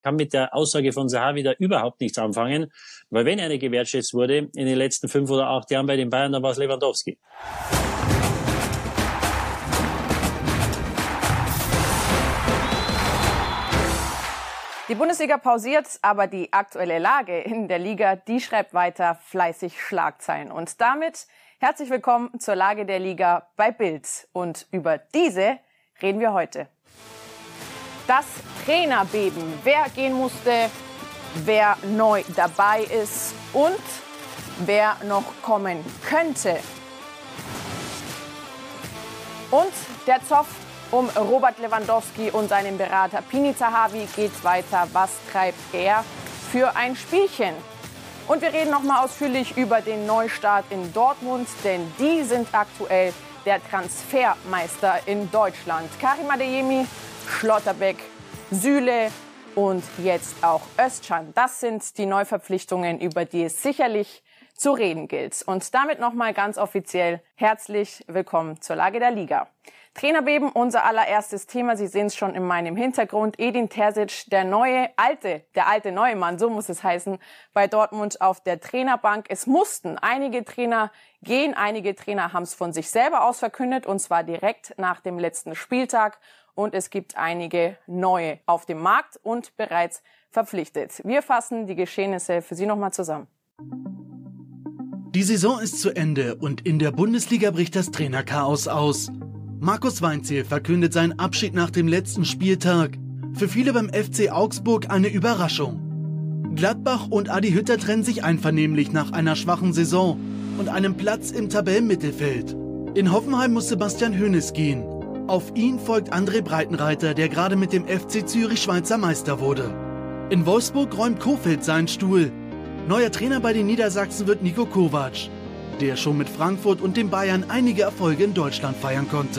kann mit der Aussage von Zahavi da überhaupt nichts anfangen, weil wenn einer gewertschätzt wurde in den letzten 5 oder 8 Jahren bei den Bayern, dann war es Lewandowski. Die Bundesliga pausiert, aber die aktuelle Lage in der Liga, die schreibt weiter fleißig Schlagzeilen. Und damit herzlich willkommen zur Lage der Liga bei Bild. Und über diese reden wir heute. Das Trainerbeben, wer gehen musste, wer neu dabei ist und wer noch kommen könnte. Und der Zoff um Robert Lewandowski und seinen Berater Pini Zahavi geht weiter. Was treibt er für ein Spielchen? Und wir reden noch mal ausführlich über den Neustart in Dortmund, denn die sind aktuell der Transfermeister in Deutschland. Karim Adeyemi, Schlotterbeck, Süle und jetzt auch Özcan. Das sind die Neuverpflichtungen, über die es sicherlich zu reden gilt. Und damit noch mal ganz offiziell herzlich willkommen zur Lage der Liga. Trainerbeben, unser allererstes Thema. Sie sehen es schon in meinem Hintergrund. Edin Terzic, der alte neue Mann, so muss es heißen, bei Dortmund auf der Trainerbank. Es mussten einige Trainer gehen. Einige Trainer haben es von sich selber aus verkündet, und zwar direkt nach dem letzten Spieltag. Und es gibt einige neue auf dem Markt und bereits verpflichtet. Wir fassen die Geschehnisse für Sie nochmal zusammen. Die Saison ist zu Ende und in der Bundesliga bricht das Trainerchaos aus. Markus Weinzierl verkündet seinen Abschied nach dem letzten Spieltag. Für viele beim FC Augsburg eine Überraschung. Gladbach und Adi Hütter trennen sich einvernehmlich nach einer schwachen Saison und einem Platz im Tabellenmittelfeld. In Hoffenheim muss Sebastian Hoeneß gehen. Auf ihn folgt André Breitenreiter, der gerade mit dem FC Zürich Schweizer Meister wurde. In Wolfsburg räumt Kohfeldt seinen Stuhl. Neuer Trainer bei den Niedersachsen wird Niko Kovac, der schon mit Frankfurt und den Bayern einige Erfolge in Deutschland feiern konnte.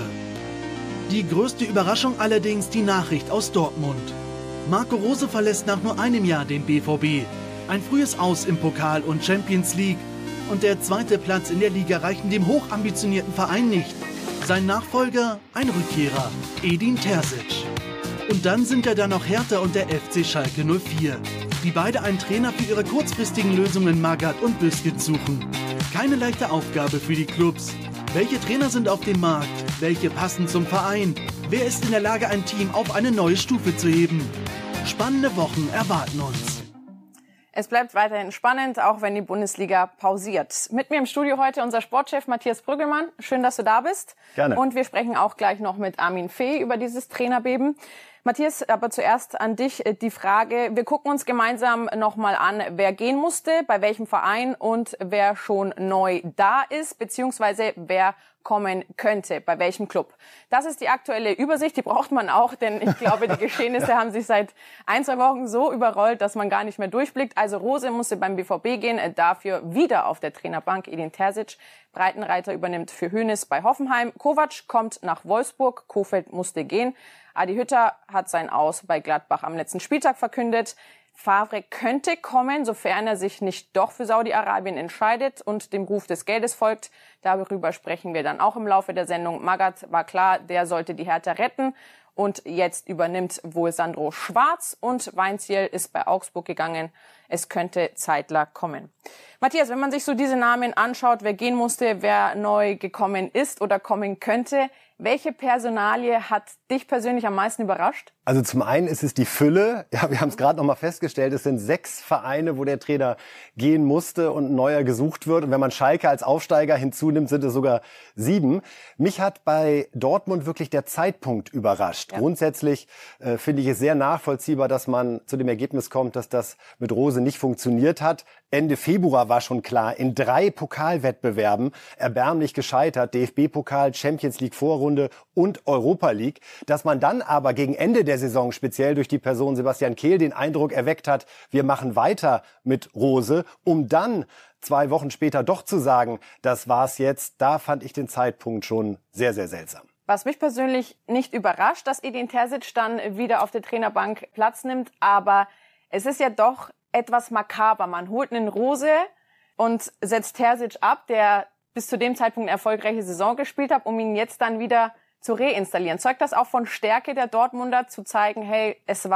Die größte Überraschung allerdings die Nachricht aus Dortmund. Marco Rose verlässt nach nur einem Jahr den BVB. Ein frühes Aus im Pokal und Champions League und der zweite Platz in der Liga reichen dem hochambitionierten Verein nicht. Sein Nachfolger, ein Rückkehrer, Edin Terzic. Und dann sind da noch Hertha und der FC Schalke 04, die beide einen Trainer für ihre kurzfristigen Lösungen Magath und Büskens suchen. Keine leichte Aufgabe für die Clubs. Welche Trainer sind auf dem Markt? Welche passen zum Verein? Wer ist in der Lage, ein Team auf eine neue Stufe zu heben? Spannende Wochen erwarten uns. Es bleibt weiterhin spannend, auch wenn die Bundesliga pausiert. Mit mir im Studio heute unser Sportchef Matthias Brüggelmann. Schön, dass du da bist. Gerne. Und wir sprechen auch gleich noch mit Armin Fee über dieses Trainerbeben. Matthias, aber zuerst an dich die Frage. Wir gucken uns gemeinsam nochmal an, wer gehen musste, bei welchem Verein und wer schon neu da ist, beziehungsweise wer kommen könnte, bei welchem Club. Das ist die aktuelle Übersicht, die braucht man auch, denn ich glaube, die Geschehnisse haben sich seit 1-2 Wochen so überrollt, dass man gar nicht mehr durchblickt. Also Rose musste beim BVB gehen, dafür wieder auf der Trainerbank Edin Terzic. Breitenreiter übernimmt für Hoeneß bei Hoffenheim. Kovac kommt nach Wolfsburg, Kohfeldt musste gehen. Adi Hütter hat sein Aus bei Gladbach am letzten Spieltag verkündet. Favre könnte kommen, sofern er sich nicht doch für Saudi-Arabien entscheidet und dem Ruf des Geldes folgt. Darüber sprechen wir dann auch im Laufe der Sendung. Magath war klar, der sollte die Hertha retten. Und jetzt übernimmt wohl Sandro Schwarz und Weinzierl ist bei Augsburg gegangen. Es könnte Zeitler kommen. Matthias, wenn man sich so diese Namen anschaut, wer gehen musste, wer neu gekommen ist oder kommen könnte, welche Personalie hat dich persönlich am meisten überrascht? Also zum einen ist es die Fülle. Ja, wir haben es gerade noch mal festgestellt. Es sind 6 Vereine, wo der Trainer gehen musste und ein neuer gesucht wird. Und wenn man Schalke als Aufsteiger hinzunimmt, sind es sogar 7. Mich hat bei Dortmund wirklich der Zeitpunkt überrascht. Ja. Grundsätzlich finde ich es sehr nachvollziehbar, dass man zu dem Ergebnis kommt, dass das mit Rose nicht funktioniert hat. Ende Februar war schon klar, in 3 Pokalwettbewerben erbärmlich gescheitert, DFB-Pokal, Champions League Vorrunde und Europa League, dass man dann aber gegen Ende der Saison speziell durch die Person Sebastian Kehl den Eindruck erweckt hat, wir machen weiter mit Rose, um dann 2 Wochen später doch zu sagen, das war's jetzt. Da fand ich den Zeitpunkt schon sehr, sehr seltsam. Was mich persönlich nicht überrascht, dass Edin Terzic dann wieder auf der Trainerbank Platz nimmt, aber es ist ja doch etwas makaber. Man holt einen Rose und setzt Terzic ab, der bis zu dem Zeitpunkt eine erfolgreiche Saison gespielt hat, um ihn jetzt dann wieder zu reinstallieren. Zeugt das auch von Stärke der Dortmunder, zu zeigen, hey, es war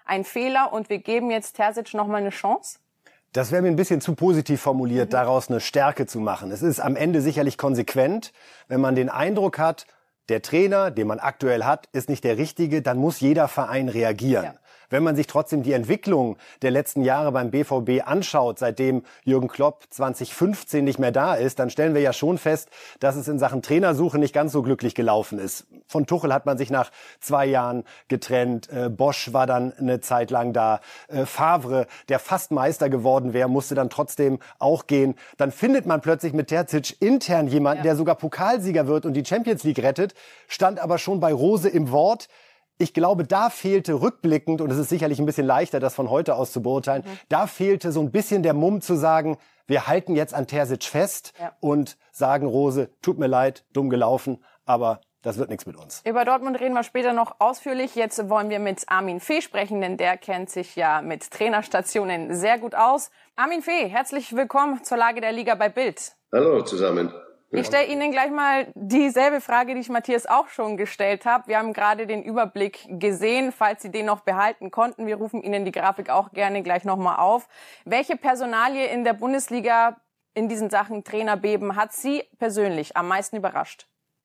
ein Fehler und wir geben jetzt Terzic nochmal eine Chance? Das wäre mir ein bisschen zu positiv formuliert, daraus eine Stärke zu machen. Es ist am Ende sicherlich konsequent, wenn man den Eindruck hat, der Trainer, den man aktuell hat, ist nicht der richtige, dann muss jeder Verein reagieren. Ja. Wenn man sich trotzdem die Entwicklung der letzten Jahre beim BVB anschaut, seitdem Jürgen Klopp 2015 nicht mehr da ist, dann stellen wir ja schon fest, dass es in Sachen Trainersuche nicht ganz so glücklich gelaufen ist. Von Tuchel hat man sich nach 2 Jahren getrennt. Bosch war dann eine Zeit lang da. Favre, der fast Meister geworden wäre, musste dann trotzdem auch gehen. Dann findet man plötzlich mit Terzic intern jemanden, der sogar Pokalsieger wird und die Champions League rettet, stand aber schon bei Rose im Wort. Ich glaube, da fehlte rückblickend, und es ist sicherlich ein bisschen leichter, das von heute aus zu beurteilen, da fehlte so ein bisschen der Mumm zu sagen, wir halten jetzt an Terzic fest und sagen, Rose, tut mir leid, dumm gelaufen, aber das wird nichts mit uns. Über Dortmund reden wir später noch ausführlich. Jetzt wollen wir mit Armin Fee sprechen, denn der kennt sich ja mit Trainerstationen sehr gut aus. Armin Fee, herzlich willkommen zur Lage der Liga bei Bild. Hallo zusammen. Ich stelle Ihnen gleich mal dieselbe Frage, die ich Matthias auch schon gestellt habe. Wir haben gerade den Überblick gesehen, falls Sie den noch behalten konnten. Wir rufen Ihnen die Grafik auch gerne gleich nochmal auf. Welche Personalie in der Bundesliga in diesen Sachen Trainerbeben hat Sie persönlich am meisten überrascht?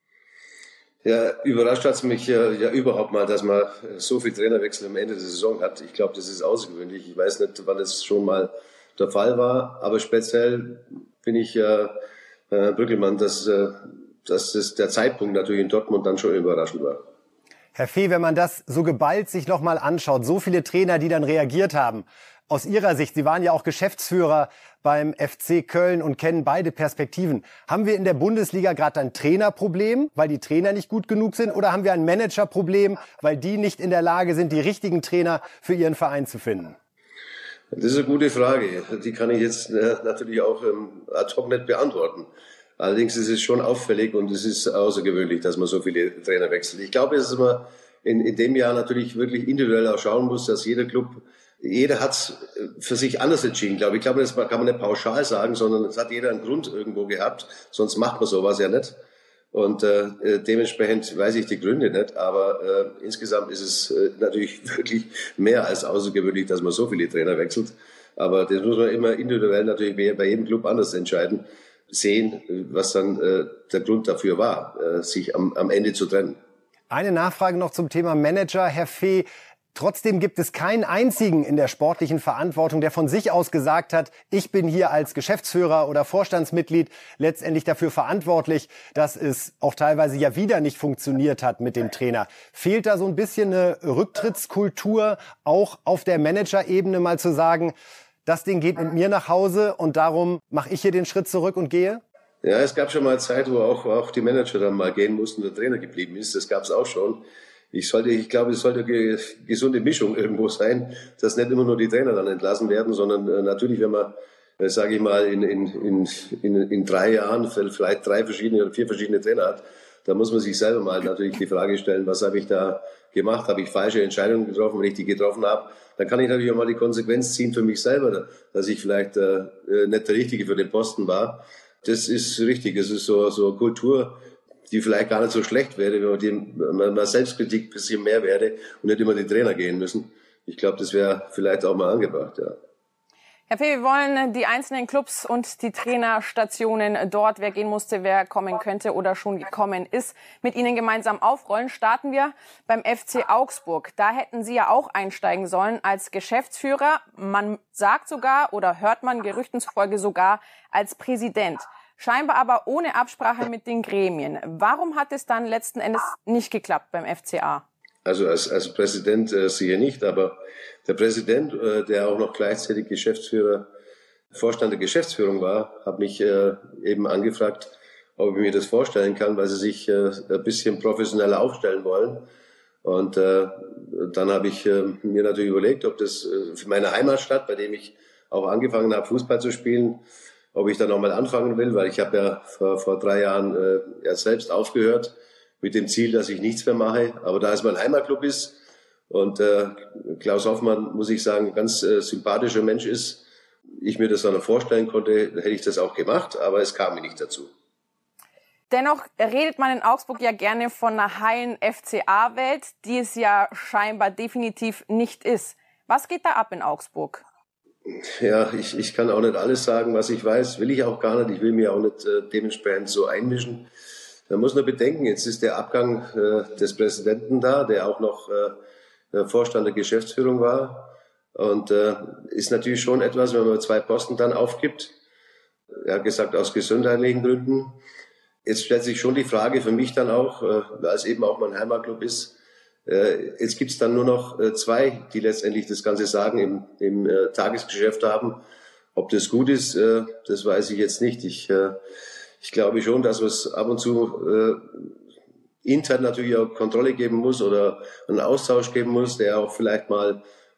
Ja, überrascht hat es mich ja überhaupt mal, dass man so viel Trainerwechsel am Ende der Saison hat. Ich glaube, das ist außergewöhnlich. Ich weiß nicht, wann das schon mal der Fall war, aber speziell bin ich Brüggelmann, dass der Zeitpunkt natürlich in Dortmund dann schon überraschend war. Herr Fee, wenn man das so geballt sich nochmal anschaut, so viele Trainer, die dann reagiert haben, aus Ihrer Sicht, Sie waren ja auch Geschäftsführer beim FC Köln und kennen beide Perspektiven. Haben wir in der Bundesliga gerade ein Trainerproblem, weil die Trainer nicht gut genug sind, oder haben wir ein Managerproblem, weil die nicht in der Lage sind, die richtigen Trainer für ihren Verein zu finden? Das ist eine gute Frage. Die kann ich jetzt natürlich auch ad hoc nicht beantworten. Allerdings ist es schon auffällig und es ist außergewöhnlich, dass man so viele Trainer wechselt. Ich glaube, dass man in dem Jahr natürlich wirklich individuell auch schauen muss, dass jeder hat es für sich anders entschieden, glaube ich. Ich glaube, das kann man nicht pauschal sagen, sondern es hat jeder einen Grund irgendwo gehabt, sonst macht man sowas ja nicht. Und dementsprechend weiß ich die Gründe nicht, aber insgesamt ist es natürlich wirklich mehr als außergewöhnlich, dass man so viele Trainer wechselt. Aber das muss man immer individuell natürlich bei jedem Club anders entscheiden, sehen, was dann der Grund dafür war, sich am Ende zu trennen. Eine Nachfrage noch zum Thema Manager, Herr Fee. Trotzdem gibt es keinen einzigen in der sportlichen Verantwortung, der von sich aus gesagt hat, ich bin hier als Geschäftsführer oder Vorstandsmitglied letztendlich dafür verantwortlich, dass es auch teilweise ja wieder nicht funktioniert hat mit dem Trainer. Fehlt da so ein bisschen eine Rücktrittskultur, auch auf der Managerebene mal zu sagen, das Ding geht mit mir nach Hause und darum mache ich hier den Schritt zurück und gehe? Ja, es gab schon mal eine Zeit, wo auch die Manager dann mal gehen mussten, der Trainer geblieben ist. Das gab es auch schon. Ich glaube, es sollte eine gesunde Mischung irgendwo sein, dass nicht immer nur die Trainer dann entlassen werden, sondern natürlich, wenn man, sage ich mal, in 3 Jahren vielleicht 3 verschiedene oder 4 verschiedene Trainer hat, da muss man sich selber mal natürlich die Frage stellen, was habe ich da gemacht? Habe ich falsche Entscheidungen getroffen? Wenn ich die getroffen habe, dann kann ich natürlich auch mal die Konsequenz ziehen für mich selber, dass ich vielleicht nicht der Richtige für den Posten war. Das ist richtig. Es ist so eine Kultur, die vielleicht gar nicht so schlecht wäre, wenn man Selbstkritik ein bisschen mehr wäre und nicht immer die Trainer gehen müssen. Ich glaube, das wäre vielleicht auch mal angebracht, ja. Herr Fee, wir wollen die einzelnen Clubs und die Trainerstationen dort, wer gehen musste, wer kommen könnte oder schon gekommen ist, mit Ihnen gemeinsam aufrollen. Starten wir beim FC Augsburg. Da hätten Sie ja auch einsteigen sollen als Geschäftsführer. Man sagt sogar oder hört man Gerüchten zufolge sogar als Präsident. Scheinbar aber ohne Absprache mit den Gremien. Warum hat es dann letzten Endes nicht geklappt beim FCA? Also als Präsident sicher nicht, aber der Präsident, der auch noch gleichzeitig Vorstand der Geschäftsführung war, hat mich eben angefragt, ob ich mir das vorstellen kann, weil sie sich ein bisschen professioneller aufstellen wollen. Und dann habe ich mir natürlich überlegt, ob das für meine Heimatstadt, bei dem ich auch angefangen habe, Fußball zu spielen, ob ich da nochmal anfangen will, weil ich habe ja vor 3 Jahren selbst aufgehört mit dem Ziel, dass ich nichts mehr mache. Aber da es mein Heimatclub ist und Klaus Hoffmann, muss ich sagen, ein ganz sympathischer Mensch ist, ich mir das dann noch vorstellen konnte, hätte ich das auch gemacht, aber es kam mir nicht dazu. Dennoch redet man in Augsburg ja gerne von einer heilen FCA-Welt, die es ja scheinbar definitiv nicht ist. Was geht da ab in Augsburg? Ja, ich kann auch nicht alles sagen, was ich weiß. Will ich auch gar nicht. Ich will mich auch nicht dementsprechend so einmischen. Man muss nur bedenken, jetzt ist der Abgang des Präsidenten da, der auch noch Vorstand der Geschäftsführung war. Und ist natürlich schon etwas, wenn man 2 Posten dann aufgibt. Er hat gesagt, aus gesundheitlichen Gründen. Jetzt stellt sich schon die Frage für mich dann auch, weil es eben auch mein Heimatclub ist, jetzt gibt's dann nur noch 2, die letztendlich das Ganze sagen, im Tagesgeschäft haben. Ob das gut ist, das weiß ich jetzt nicht. Ich glaube schon, dass es ab und zu intern natürlich auch Kontrolle geben muss oder einen Austausch geben muss, der auch vielleicht mal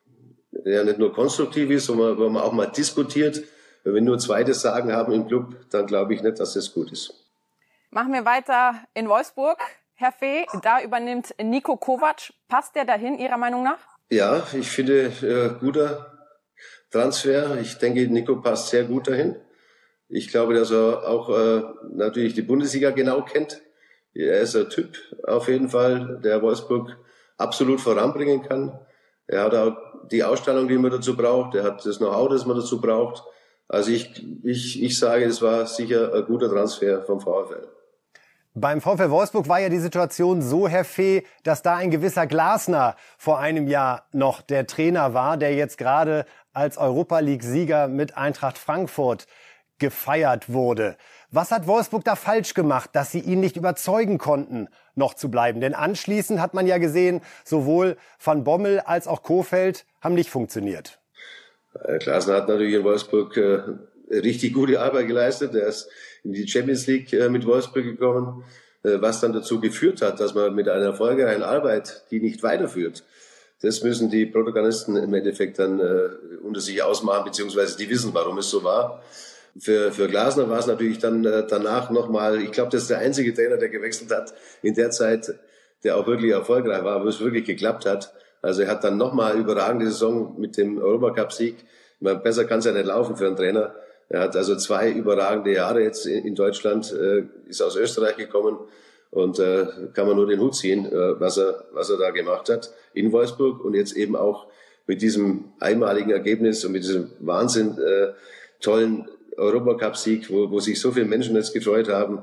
ja nicht nur konstruktiv ist, sondern wo man auch mal diskutiert. Wenn nur 2 das Sagen haben im Club, dann glaube ich nicht, dass das gut ist. Machen wir weiter in Wolfsburg. Herr Fee, da übernimmt Niko Kovac. Passt der dahin, Ihrer Meinung nach? Ja, ich finde, guter Transfer. Ich denke, Niko passt sehr gut dahin. Ich glaube, dass er auch natürlich die Bundesliga genau kennt. Er ist ein Typ auf jeden Fall, der Wolfsburg absolut voranbringen kann. Er hat auch die Ausstrahlung, die man dazu braucht. Er hat das Know-how, das man dazu braucht. Also ich sage, es war sicher ein guter Transfer vom VfL. Beim VfL Wolfsburg war ja die Situation so, Herr Fee, dass da ein gewisser Glasner vor einem Jahr noch der Trainer war, der jetzt gerade als Europa-League-Sieger mit Eintracht Frankfurt gefeiert wurde. Was hat Wolfsburg da falsch gemacht, dass sie ihn nicht überzeugen konnten, noch zu bleiben? Denn anschließend hat man ja gesehen, sowohl Van Bommel als auch Kohfeldt haben nicht funktioniert. Glasner hat natürlich in Wolfsburg richtig gute Arbeit geleistet. Er ist in die Champions League mit Wolfsburg gekommen, was dann dazu geführt hat, dass man mit einer erfolgreichen Arbeit, die nicht weiterführt, das müssen die Protagonisten im Endeffekt dann unter sich ausmachen, beziehungsweise die wissen, warum es so war. Für Glasner war es natürlich dann danach nochmal, ich glaube, das ist der einzige Trainer, der gewechselt hat in der Zeit, der auch wirklich erfolgreich war, wo es wirklich geklappt hat. Also er hat dann nochmal überragende Saison mit dem Europacup-Sieg. Besser kann es ja nicht laufen für einen Trainer. Er hat also 2 überragende Jahre jetzt in Deutschland, ist aus Österreich gekommen und kann man nur den Hut ziehen, was er da gemacht hat in Wolfsburg und jetzt eben auch mit diesem einmaligen Ergebnis und mit diesem Wahnsinn tollen Europacup-Sieg, wo sich so viele Menschen jetzt gefreut haben,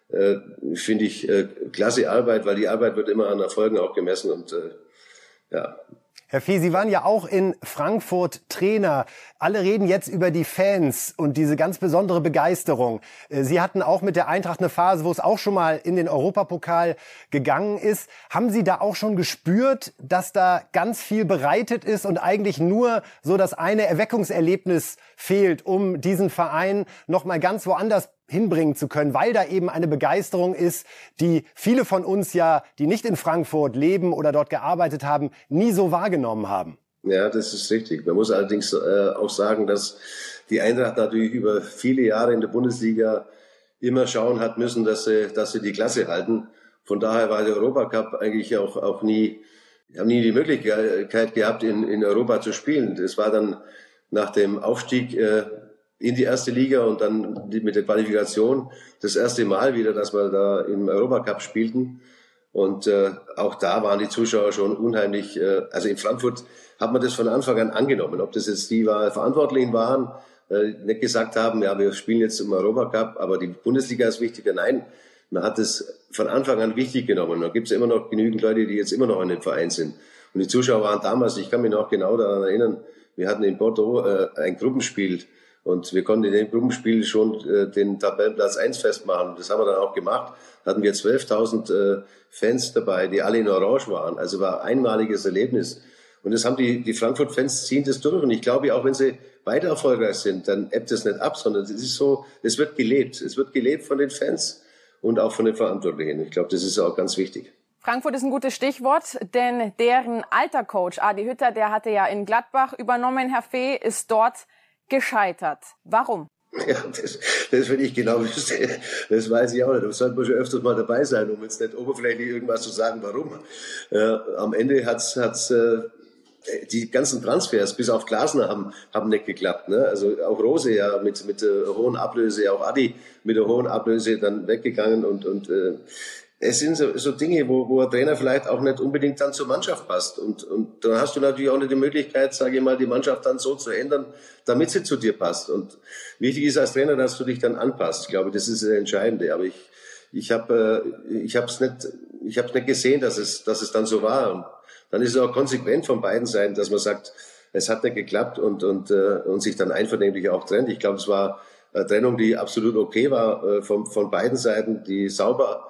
finde ich klasse Arbeit, weil die Arbeit wird immer an Erfolgen auch gemessen und ja. Herr Fee, Sie waren ja auch in Frankfurt Trainer. Alle reden jetzt über die Fans und diese ganz besondere Begeisterung. Sie hatten auch mit der Eintracht eine Phase, wo es auch schon mal in den Europapokal gegangen ist. Haben Sie da auch schon gespürt, dass da ganz viel bereitet ist und eigentlich nur so das eine Erweckungserlebnis fehlt, um diesen Verein noch mal ganz woanders hinbringen zu können, weil da eben eine Begeisterung ist, die viele von uns ja, die nicht in Frankfurt leben oder dort gearbeitet haben, nie so wahrgenommen haben? Ja, das ist richtig. Man muss allerdings auch sagen, dass die Eintracht natürlich über viele Jahre in der Bundesliga immer schauen hat müssen, dass sie die Klasse halten. Von daher war der Europacup eigentlich auch nie die Möglichkeit gehabt, in Europa zu spielen. Das war dann nach dem Aufstieg in die erste Liga und dann mit der Qualifikation das erste Mal wieder, dass wir da im Europacup spielten. Und auch da waren die Zuschauer schon unheimlich, also in Frankfurt hat man das von Anfang an angenommen. Ob das jetzt die Verantwortlichen waren, nicht gesagt haben, ja, wir spielen jetzt im Europacup, aber die Bundesliga ist wichtiger. Nein, man hat es von Anfang an wichtig genommen. Da gibt es immer noch genügend Leute, die jetzt immer noch in dem Verein sind. Und die Zuschauer waren damals, ich kann mich noch genau daran erinnern, wir hatten in Bordeaux ein Gruppenspiel. Und wir konnten in dem Gruppenspiel schon den Tabellenplatz 1 festmachen. Das haben wir dann auch gemacht. Da hatten wir 12.000 Fans dabei, die alle in Orange waren. Also war ein einmaliges Erlebnis. Und das haben die Frankfurt-Fans ziehen das durch. Und ich glaube, auch wenn sie weiter erfolgreich sind, dann ebbt es nicht ab, sondern es ist so, es wird gelebt. Es wird gelebt von den Fans und auch von den Verantwortlichen. Ich glaube, das ist auch ganz wichtig. Frankfurt ist ein gutes Stichwort, denn deren alter Coach, Adi Hütter, der hatte ja in Gladbach übernommen. Herr Fee ist dort gescheitert. Warum? Ja, das wenn ich genau wüsste, das weiß ich auch nicht. Da sollte man schon öfters mal dabei sein, um jetzt nicht oberflächlich irgendwas zu sagen, warum. Am Ende hat's die ganzen Transfers, bis auf Glasner, haben nicht geklappt. Ne? Also auch Rose ja mit der hohen Ablöse, auch Adi mit der hohen Ablöse dann weggegangen und es sind so Dinge, wo ein Trainer vielleicht auch nicht unbedingt dann zur Mannschaft passt. Und dann hast du natürlich auch nicht die Möglichkeit, sage ich mal, die Mannschaft dann so zu ändern, damit sie zu dir passt. Und wichtig ist als Trainer, dass du dich dann anpasst. Ich glaube, das ist das Entscheidende. Aber ich hab's nicht gesehen, dass es dann so war. Und dann ist es auch konsequent von beiden Seiten, dass man sagt, es hat nicht geklappt und sich dann einvernehmlich auch trennt. Ich glaube, es war eine Trennung, die absolut okay war von beiden Seiten, die sauber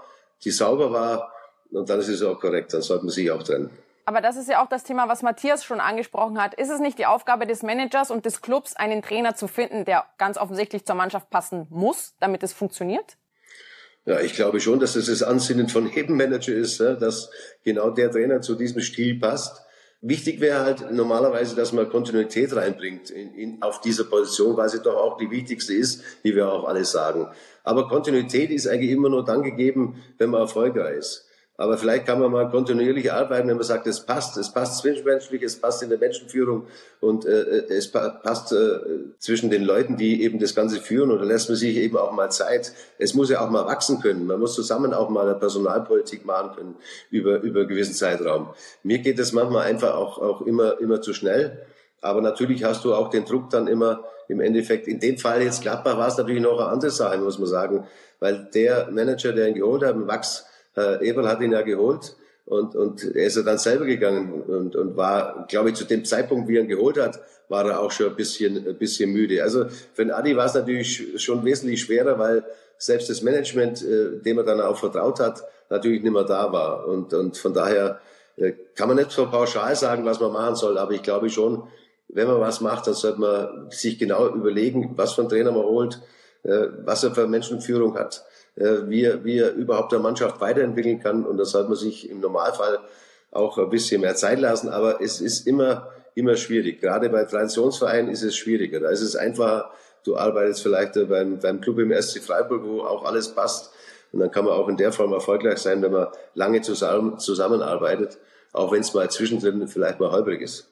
war, und dann ist es auch korrekt, dann sollte man sich auch trennen. Aber das ist ja auch das Thema, was Matthias schon angesprochen hat. Ist es nicht die Aufgabe des Managers und des Clubs, einen Trainer zu finden, der ganz offensichtlich zur Mannschaft passen muss, damit es funktioniert? Ja, ich glaube schon, dass es das Ansinnen von jedem Manager ist, dass genau der Trainer zu diesem Stil passt. Wichtig wäre halt normalerweise, dass man Kontinuität reinbringt auf dieser Position, weil sie doch auch die wichtigste ist, wie wir auch alle sagen. Aber Kontinuität ist eigentlich immer nur dann gegeben, wenn man erfolgreich ist. Aber vielleicht kann man mal kontinuierlich arbeiten, wenn man sagt, es passt zwischenmenschlich, es passt in der Menschenführung und es passt zwischen den Leuten, die eben das Ganze führen, und da lässt man sich eben auch mal Zeit. Es muss ja auch mal wachsen können. Man muss zusammen auch mal eine Personalpolitik machen können über einen gewissen Zeitraum. Mir geht es manchmal einfach auch immer zu schnell. Aber natürlich hast du auch den Druck dann immer im Endeffekt. In dem Fall jetzt Gladbach war es natürlich noch eine andere Sache, muss man sagen, weil der Manager, der ihn geholt hat, Max Eberl hat ihn ja geholt und er ist ja dann selber gegangen und war, glaube ich, zu dem Zeitpunkt, wie er ihn geholt hat, war er auch schon ein bisschen müde. Also für den Adi war es natürlich schon wesentlich schwerer, weil selbst das Management, dem er dann auch vertraut hat, natürlich nicht mehr da war. Und von daher kann man nicht so pauschal sagen, was man machen soll, aber ich glaube schon, wenn man was macht, dann sollte man sich genau überlegen, was für einen Trainer man holt, was er für eine Menschenführung hat, wie er überhaupt eine Mannschaft weiterentwickeln kann. Und da sollte man sich im Normalfall auch ein bisschen mehr Zeit lassen. Aber es ist immer schwierig. Gerade bei Traditionsvereinen ist es schwieriger. Da ist es einfacher. Du arbeitest vielleicht beim Club im SC Freiburg, wo auch alles passt. Und dann kann man auch in der Form erfolgreich sein, wenn man lange zusammenarbeitet, auch wenn es mal zwischendrin vielleicht mal holprig ist.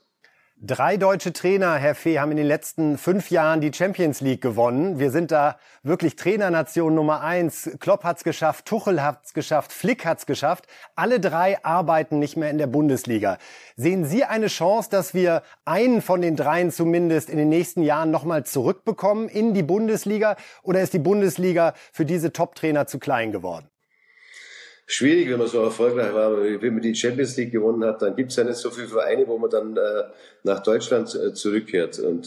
3 deutsche Trainer, Herr Fee, haben in den letzten 5 Jahren die Champions League gewonnen. Wir sind da wirklich Trainernation Nummer 1. Klopp hat's geschafft, Tuchel hat's geschafft, Flick hat's geschafft. Alle 3 arbeiten nicht mehr in der Bundesliga. Sehen Sie eine Chance, dass wir einen von den 3 zumindest in den nächsten Jahren nochmal zurückbekommen in die Bundesliga? Oder ist die Bundesliga für diese Top-Trainer zu klein geworden? Schwierig, wenn man so erfolgreich war. Wenn man die Champions League gewonnen hat, dann gibt es ja nicht so viele Vereine, wo man dann nach Deutschland zurückkehrt. Und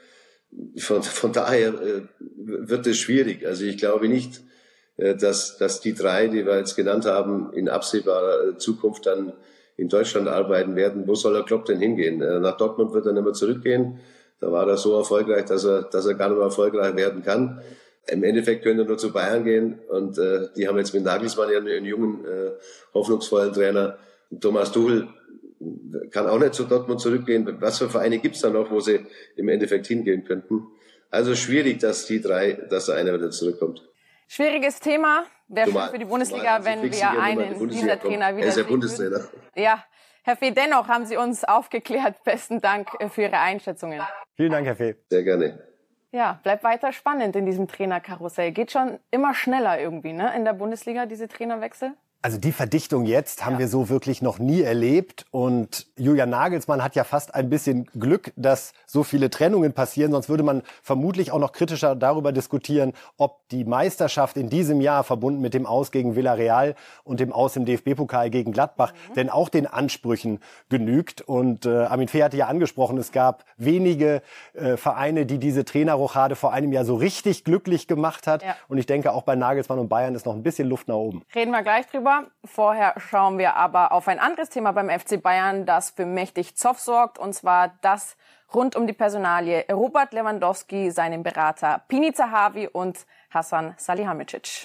von daher wird es schwierig. Also ich glaube nicht, dass die 3, die wir jetzt genannt haben, in absehbarer Zukunft dann in Deutschland arbeiten werden. Wo soll der Klopp denn hingehen? Nach Dortmund wird er nicht mehr zurückgehen. Da war er so erfolgreich, dass er gar nicht mehr erfolgreich werden kann. Im Endeffekt könnte er nur zu Bayern gehen, und die haben jetzt mit Nagelsmann ja einen jungen, hoffnungsvollen Trainer. Thomas Tuchel kann auch nicht zu Dortmund zurückgehen. Was für Vereine gibt's da noch, wo sie im Endeffekt hingehen könnten? Also schwierig, dass da einer wieder zurückkommt. Schwieriges Thema. Wäre schön für die Bundesliga, wenn wir einen dieser Trainer wieder. Er ist ja Bundestrainer. Ja, Herr Fee, dennoch haben Sie uns aufgeklärt. Besten Dank für Ihre Einschätzungen. Vielen Dank, Herr Fee. Sehr gerne. Ja, bleibt weiter spannend in diesem Trainerkarussell. Geht schon immer schneller irgendwie, ne, in der Bundesliga, diese Trainerwechsel? Also die Verdichtung jetzt haben wir so wirklich noch nie erlebt. Und Julian Nagelsmann hat ja fast ein bisschen Glück, dass so viele Trennungen passieren. Sonst würde man vermutlich auch noch kritischer darüber diskutieren, ob die Meisterschaft in diesem Jahr verbunden mit dem Aus gegen Villarreal und dem Aus im DFB-Pokal gegen Gladbach denn auch den Ansprüchen genügt. Und Armin Fee hatte ja angesprochen, es gab wenige Vereine, die diese Trainerrochade vor einem Jahr so richtig glücklich gemacht hat. Ja. Und ich denke, auch bei Nagelsmann und Bayern ist noch ein bisschen Luft nach oben. Reden wir gleich drüber. Vorher schauen wir aber auf ein anderes Thema beim FC Bayern, das für mächtig Zoff sorgt, und zwar das rund um die Personalie Robert Lewandowski, seinen Berater Pini Zahavi und Hasan Salihamidzic.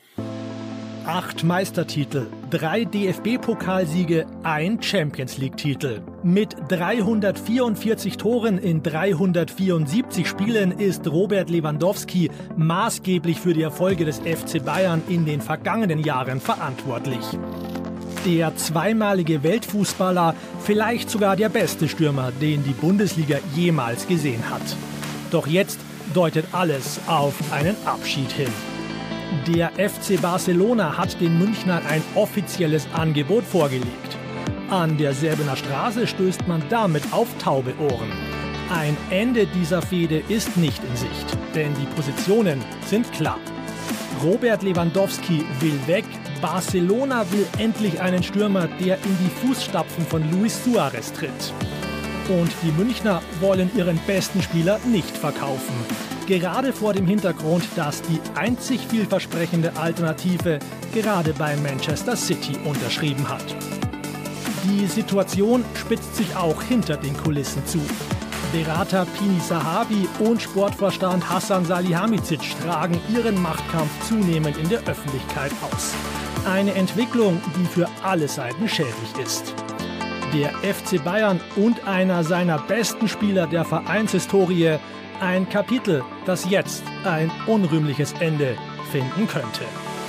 8 Meistertitel, 3 DFB-Pokalsiege, 1 Champions-League-Titel. Mit 344 Toren in 374 Spielen ist Robert Lewandowski maßgeblich für die Erfolge des FC Bayern in den vergangenen Jahren verantwortlich. Der zweimalige Weltfußballer, vielleicht sogar der beste Stürmer, den die Bundesliga jemals gesehen hat. Doch jetzt deutet alles auf einen Abschied hin. Der FC Barcelona hat den Münchnern ein offizielles Angebot vorgelegt. An der Säbener Straße stößt man damit auf taube Ohren. Ein Ende dieser Fehde ist nicht in Sicht, denn die Positionen sind klar. Robert Lewandowski will weg, Barcelona will endlich einen Stürmer, der in die Fußstapfen von Luis Suarez tritt. Und die Münchner wollen ihren besten Spieler nicht verkaufen. Gerade vor dem Hintergrund, dass die einzig vielversprechende Alternative gerade bei Manchester City unterschrieben hat. Die Situation spitzt sich auch hinter den Kulissen zu. Berater Pini Zahavi und Sportvorstand Hassan Salihamidzic tragen ihren Machtkampf zunehmend in der Öffentlichkeit aus. Eine Entwicklung, die für alle Seiten schädlich ist. Der FC Bayern und einer seiner besten Spieler der Vereinshistorie, ein Kapitel, das jetzt ein unrühmliches Ende finden könnte.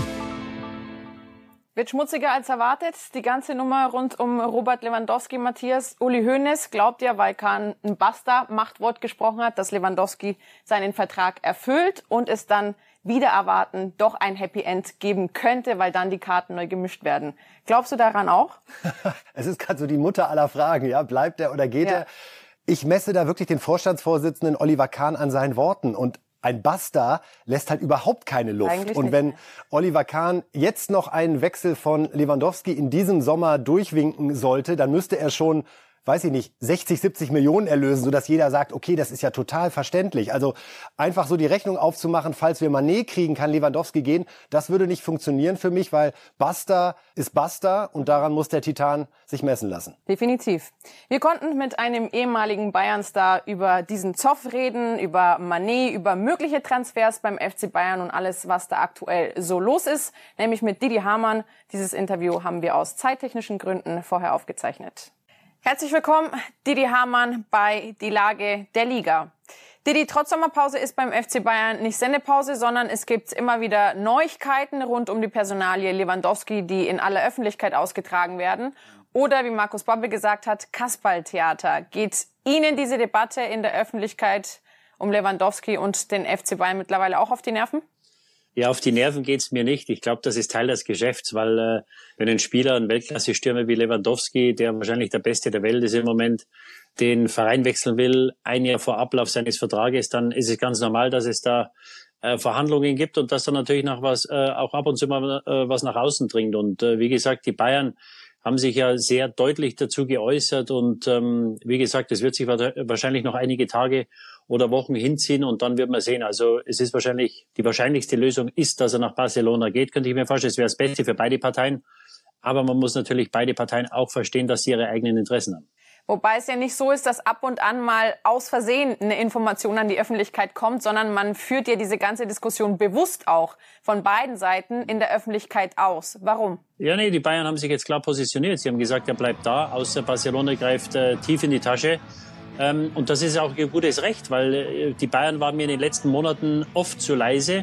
Wird schmutziger als erwartet, die ganze Nummer rund um Robert Lewandowski. Matthias, Uli Hoeneß glaubt ja, weil Kahn ein Basta-Machtwort gesprochen hat, dass Lewandowski seinen Vertrag erfüllt und es dann wieder erwarten doch ein Happy End geben könnte, weil dann die Karten neu gemischt werden. Glaubst du daran auch? Es ist gerade so die Mutter aller Fragen, ja, bleibt er oder geht er? Ich messe da wirklich den Vorstandsvorsitzenden Oliver Kahn an seinen Worten und ein Basta lässt halt überhaupt keine Luft. Eigentlich und wenn Oliver Kahn jetzt noch einen Wechsel von Lewandowski in diesem Sommer durchwinken sollte, dann müsste er schon, weiß ich nicht, 60, 70 Millionen erlösen, sodass jeder sagt, okay, das ist ja total verständlich. Also einfach so die Rechnung aufzumachen, falls wir Mané kriegen, kann Lewandowski gehen, das würde nicht funktionieren für mich, weil Basta ist Basta und daran muss der Titan sich messen lassen. Definitiv. Wir konnten mit einem ehemaligen Bayern-Star über diesen Zoff reden, über Mané, über mögliche Transfers beim FC Bayern und alles, was da aktuell so los ist, nämlich mit Didi Hamann. Dieses Interview haben wir aus zeittechnischen Gründen vorher aufgezeichnet. Herzlich willkommen, Didi Hamann bei Die Lage der Liga. Didi, trotz Sommerpause ist beim FC Bayern nicht Sendepause, sondern es gibt immer wieder Neuigkeiten rund um die Personalie Lewandowski, die in aller Öffentlichkeit ausgetragen werden. Oder, wie Markus Babbel gesagt hat, Kasperltheater. Geht Ihnen diese Debatte in der Öffentlichkeit um Lewandowski und den FC Bayern mittlerweile auch auf die Nerven? Ja, auf die Nerven geht's mir nicht. Ich glaube, das ist Teil des Geschäfts, weil wenn ein Spieler, ein Weltklasse-Stürmer wie Lewandowski, der wahrscheinlich der Beste der Welt ist im Moment, den Verein wechseln will, ein Jahr vor Ablauf seines Vertrages, dann ist es ganz normal, dass es da Verhandlungen gibt und dass dann natürlich auch ab und zu mal was nach außen dringt. Und wie gesagt, die Bayern haben sich ja sehr deutlich dazu geäußert und wie gesagt, es wird sich wahrscheinlich noch einige Tage oder Wochen hinziehen und dann wird man sehen. Also es ist wahrscheinlich, die wahrscheinlichste Lösung ist, dass er nach Barcelona geht, könnte ich mir vorstellen. Es wäre das Beste für beide Parteien. Aber man muss natürlich beide Parteien auch verstehen, dass sie ihre eigenen Interessen haben. Wobei es ja nicht so ist, dass ab und an mal aus Versehen eine Information an die Öffentlichkeit kommt, sondern man führt ja diese ganze Diskussion bewusst auch von beiden Seiten in der Öffentlichkeit aus. Warum? Ja, nee, die Bayern haben sich jetzt klar positioniert. Sie haben gesagt, er bleibt da, außer Barcelona greift tief in die Tasche. Und das ist auch ihr gutes Recht, weil die Bayern waren mir in den letzten Monaten oft zu leise.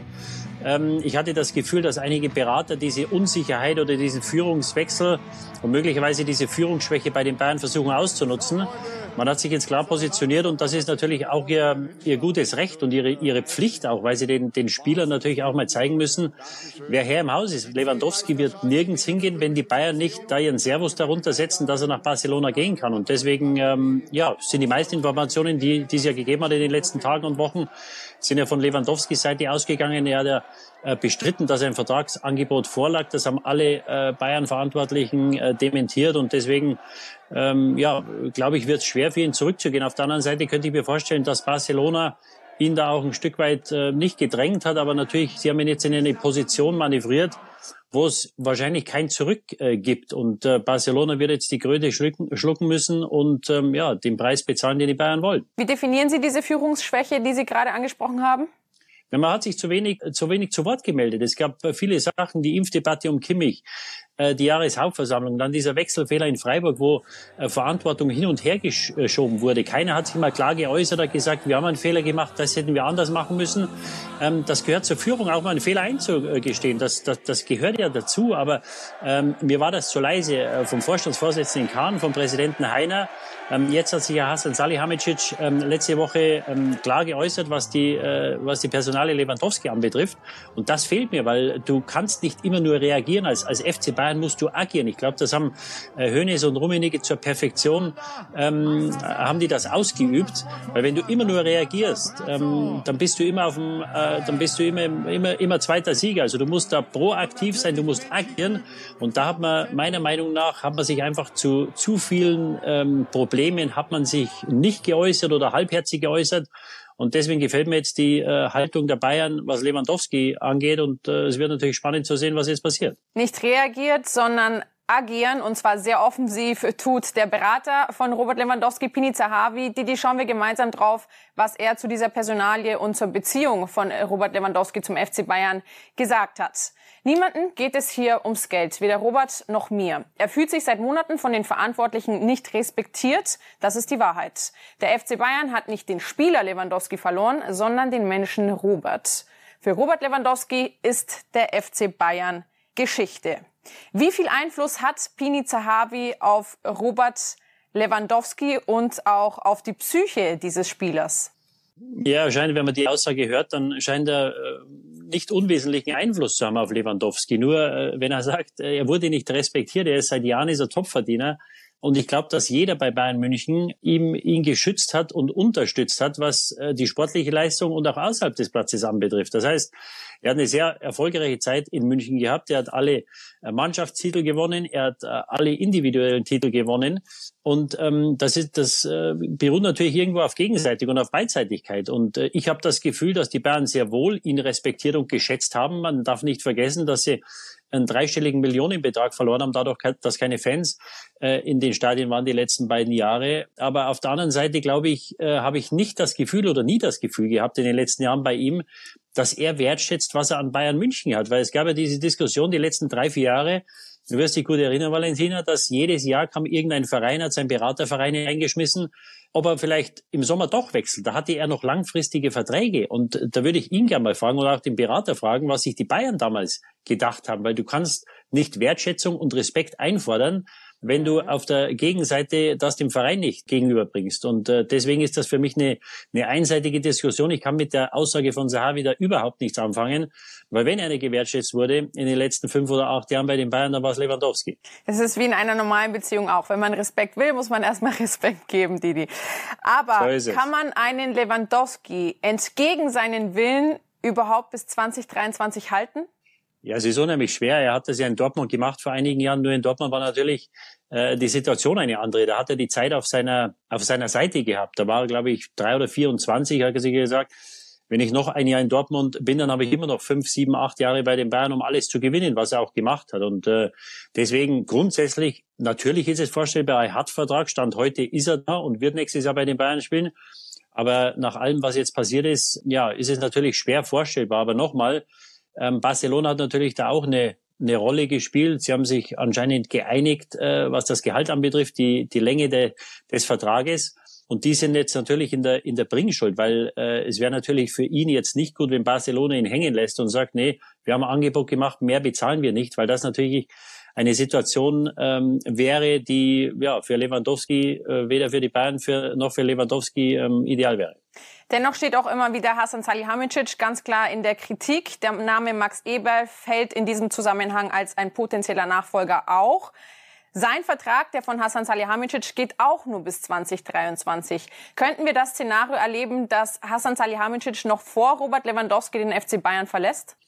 Ich hatte das Gefühl, dass einige Berater diese Unsicherheit oder diesen Führungswechsel und möglicherweise diese Führungsschwäche bei den Bayern versuchen auszunutzen. Man hat sich jetzt klar positioniert und das ist natürlich auch ihr gutes Recht und ihre Pflicht auch, weil sie den Spielern natürlich auch mal zeigen müssen, wer Herr im Haus ist. Lewandowski wird nirgends hingehen, wenn die Bayern nicht da ihren Servus darunter setzen, dass er nach Barcelona gehen kann. Und deswegen sind die meisten Informationen, die es ja gegeben hat in den letzten Tagen und Wochen, sind ja von Lewandowskis Seite ausgegangen. Er hat ja bestritten, dass ein Vertragsangebot vorlag. Das haben alle Bayern-Verantwortlichen dementiert und deswegen glaube ich, wird es schwer für ihn zurückzugehen. Auf der anderen Seite könnte ich mir vorstellen, dass Barcelona ihn da auch ein Stück weit nicht gedrängt hat, aber natürlich, sie haben ihn jetzt in eine Position manövriert, wo es wahrscheinlich kein Zurück gibt und Barcelona wird jetzt die Kröte schlucken müssen und den Preis bezahlen, den die Bayern wollen. Wie definieren Sie diese Führungsschwäche, die Sie gerade angesprochen haben? Man hat sich zu wenig zu Wort gemeldet. Es gab viele Sachen, die Impfdebatte um Kimmich, die Jahreshauptversammlung, dann dieser Wechselfehler in Freiburg, wo Verantwortung hin und her geschoben wurde. Keiner hat sich mal klar geäußert, hat gesagt, wir haben einen Fehler gemacht, das hätten wir anders machen müssen. Das gehört zur Führung, auch mal einen Fehler einzugestehen. Das gehört ja dazu. Aber mir war das zu leise vom Vorstandsvorsitzenden Kahn, vom Präsidenten Heiner. Jetzt hat sich ja Hasan Salihamidzic letzte Woche klar geäußert, was die Personalie Lewandowski anbetrifft. Und das fehlt mir, weil du kannst nicht immer nur reagieren. Als FC Bayern musst du agieren. Ich glaube, das haben Hoeneß und Rummenigge zur Perfektion haben die das ausgeübt. Weil wenn du immer nur reagierst, dann bist du immer immer zweiter Sieger. Also du musst da proaktiv sein, du musst agieren. Und da hat man meiner Meinung nach sich einfach zu vielen Problemen hat man sich nicht geäußert oder halbherzig geäußert. Und deswegen gefällt mir jetzt die Haltung der Bayern, was Lewandowski angeht. Und es wird natürlich spannend zu sehen, was jetzt passiert. Nicht reagiert, sondern agieren. Und zwar sehr offensiv tut der Berater von Robert Lewandowski, Pini Zahavi. Die schauen wir gemeinsam drauf, was er zu dieser Personalie und zur Beziehung von Robert Lewandowski zum FC Bayern gesagt hat. Niemanden geht es hier ums Geld, weder Robert noch mir. Er fühlt sich seit Monaten von den Verantwortlichen nicht respektiert. Das ist die Wahrheit. Der FC Bayern hat nicht den Spieler Lewandowski verloren, sondern den Menschen Robert. Für Robert Lewandowski ist der FC Bayern Geschichte. Wie viel Einfluss hat Pini Zahavi auf Robert Lewandowski und auch auf die Psyche dieses Spielers? Ja, wenn man die Aussage hört, dann scheint er nicht unwesentlichen Einfluss zu haben auf Lewandowski. Nur wenn er sagt, er wurde nicht respektiert, er ist seit Jahren dieser Topverdiener. Und ich glaube, dass jeder bei Bayern München ihn geschützt hat und unterstützt hat, was die sportliche Leistung und auch außerhalb des Platzes anbetrifft. Das heißt, er hat eine sehr erfolgreiche Zeit in München gehabt. Er hat alle Mannschaftstitel gewonnen, er hat alle individuellen Titel gewonnen. Und das beruht natürlich irgendwo auf Gegenseitigkeit und auf Beidseitigkeit. Und ich habe das Gefühl, dass die Bayern sehr wohl ihn respektiert und geschätzt haben. Man darf nicht vergessen, dass sie einen dreistelligen Millionenbetrag verloren haben, dadurch, dass keine Fans in den Stadien waren die letzten beiden Jahre. Aber auf der anderen Seite, glaube ich, habe ich nicht das Gefühl oder nie das Gefühl gehabt in den letzten Jahren bei ihm, dass er wertschätzt, was er an Bayern München hat. Weil es gab ja diese Diskussion die letzten 3-4 Jahre, du wirst dich gut erinnern, Valentina, dass jedes Jahr kam irgendein Verein, hat seinen Beraterverein eingeschmissen, ob er vielleicht im Sommer doch wechselt. Da hatte er noch langfristige Verträge. Und da würde ich ihn gerne mal fragen oder auch den Berater fragen, was sich die Bayern damals gedacht haben. Weil du kannst nicht Wertschätzung und Respekt einfordern, wenn du auf der Gegenseite das dem Verein nicht gegenüberbringst. Und deswegen ist das für mich eine einseitige Diskussion. Ich kann mit der Aussage von Zahavi da überhaupt nichts anfangen, weil wenn einer gewertschätzt wurde in den letzten 5 oder 8 Jahren bei den Bayern, dann war es Lewandowski. Es ist wie in einer normalen Beziehung auch. Wenn man Respekt will, muss man erstmal Respekt geben, Didi. Aber so kann man einen Lewandowski entgegen seinen Willen überhaupt bis 2023 halten? Ja, es ist unheimlich schwer. Er hat das ja in Dortmund gemacht vor einigen Jahren. Nur in Dortmund war natürlich die Situation eine andere. Da hat er die Zeit auf seiner Seite gehabt. Da war er, glaube ich, 3 oder 24, hat er sich gesagt. Wenn ich noch ein Jahr in Dortmund bin, dann habe ich immer noch 5, 7, 8 Jahre bei den Bayern, um alles zu gewinnen, was er auch gemacht hat. Und deswegen grundsätzlich, natürlich ist es vorstellbar, er hat Vertrag. Stand heute ist er da und wird nächstes Jahr bei den Bayern spielen. Aber nach allem, was jetzt passiert ist, ja, ist es natürlich schwer vorstellbar. Aber nochmal, Barcelona hat natürlich da auch eine Rolle gespielt. Sie haben sich anscheinend geeinigt, was das Gehalt anbetrifft, die Länge des Vertrages. Und die sind jetzt natürlich in der Bringschuld, weil es wäre natürlich für ihn jetzt nicht gut, wenn Barcelona ihn hängen lässt und sagt, nee, wir haben ein Angebot gemacht, mehr bezahlen wir nicht, weil das natürlich eine Situation wäre, die ja für Lewandowski, weder für die Bayern noch für Lewandowski ideal wäre. Dennoch steht auch immer wieder Hasan Salihamidzic ganz klar in der Kritik. Der Name Max Eberl fällt in diesem Zusammenhang als ein potenzieller Nachfolger auch. Sein Vertrag, der von Hasan Salihamidzic, geht auch nur bis 2023. Könnten wir das Szenario erleben, dass Hasan Salihamidzic noch vor Robert Lewandowski den FC Bayern verlässt?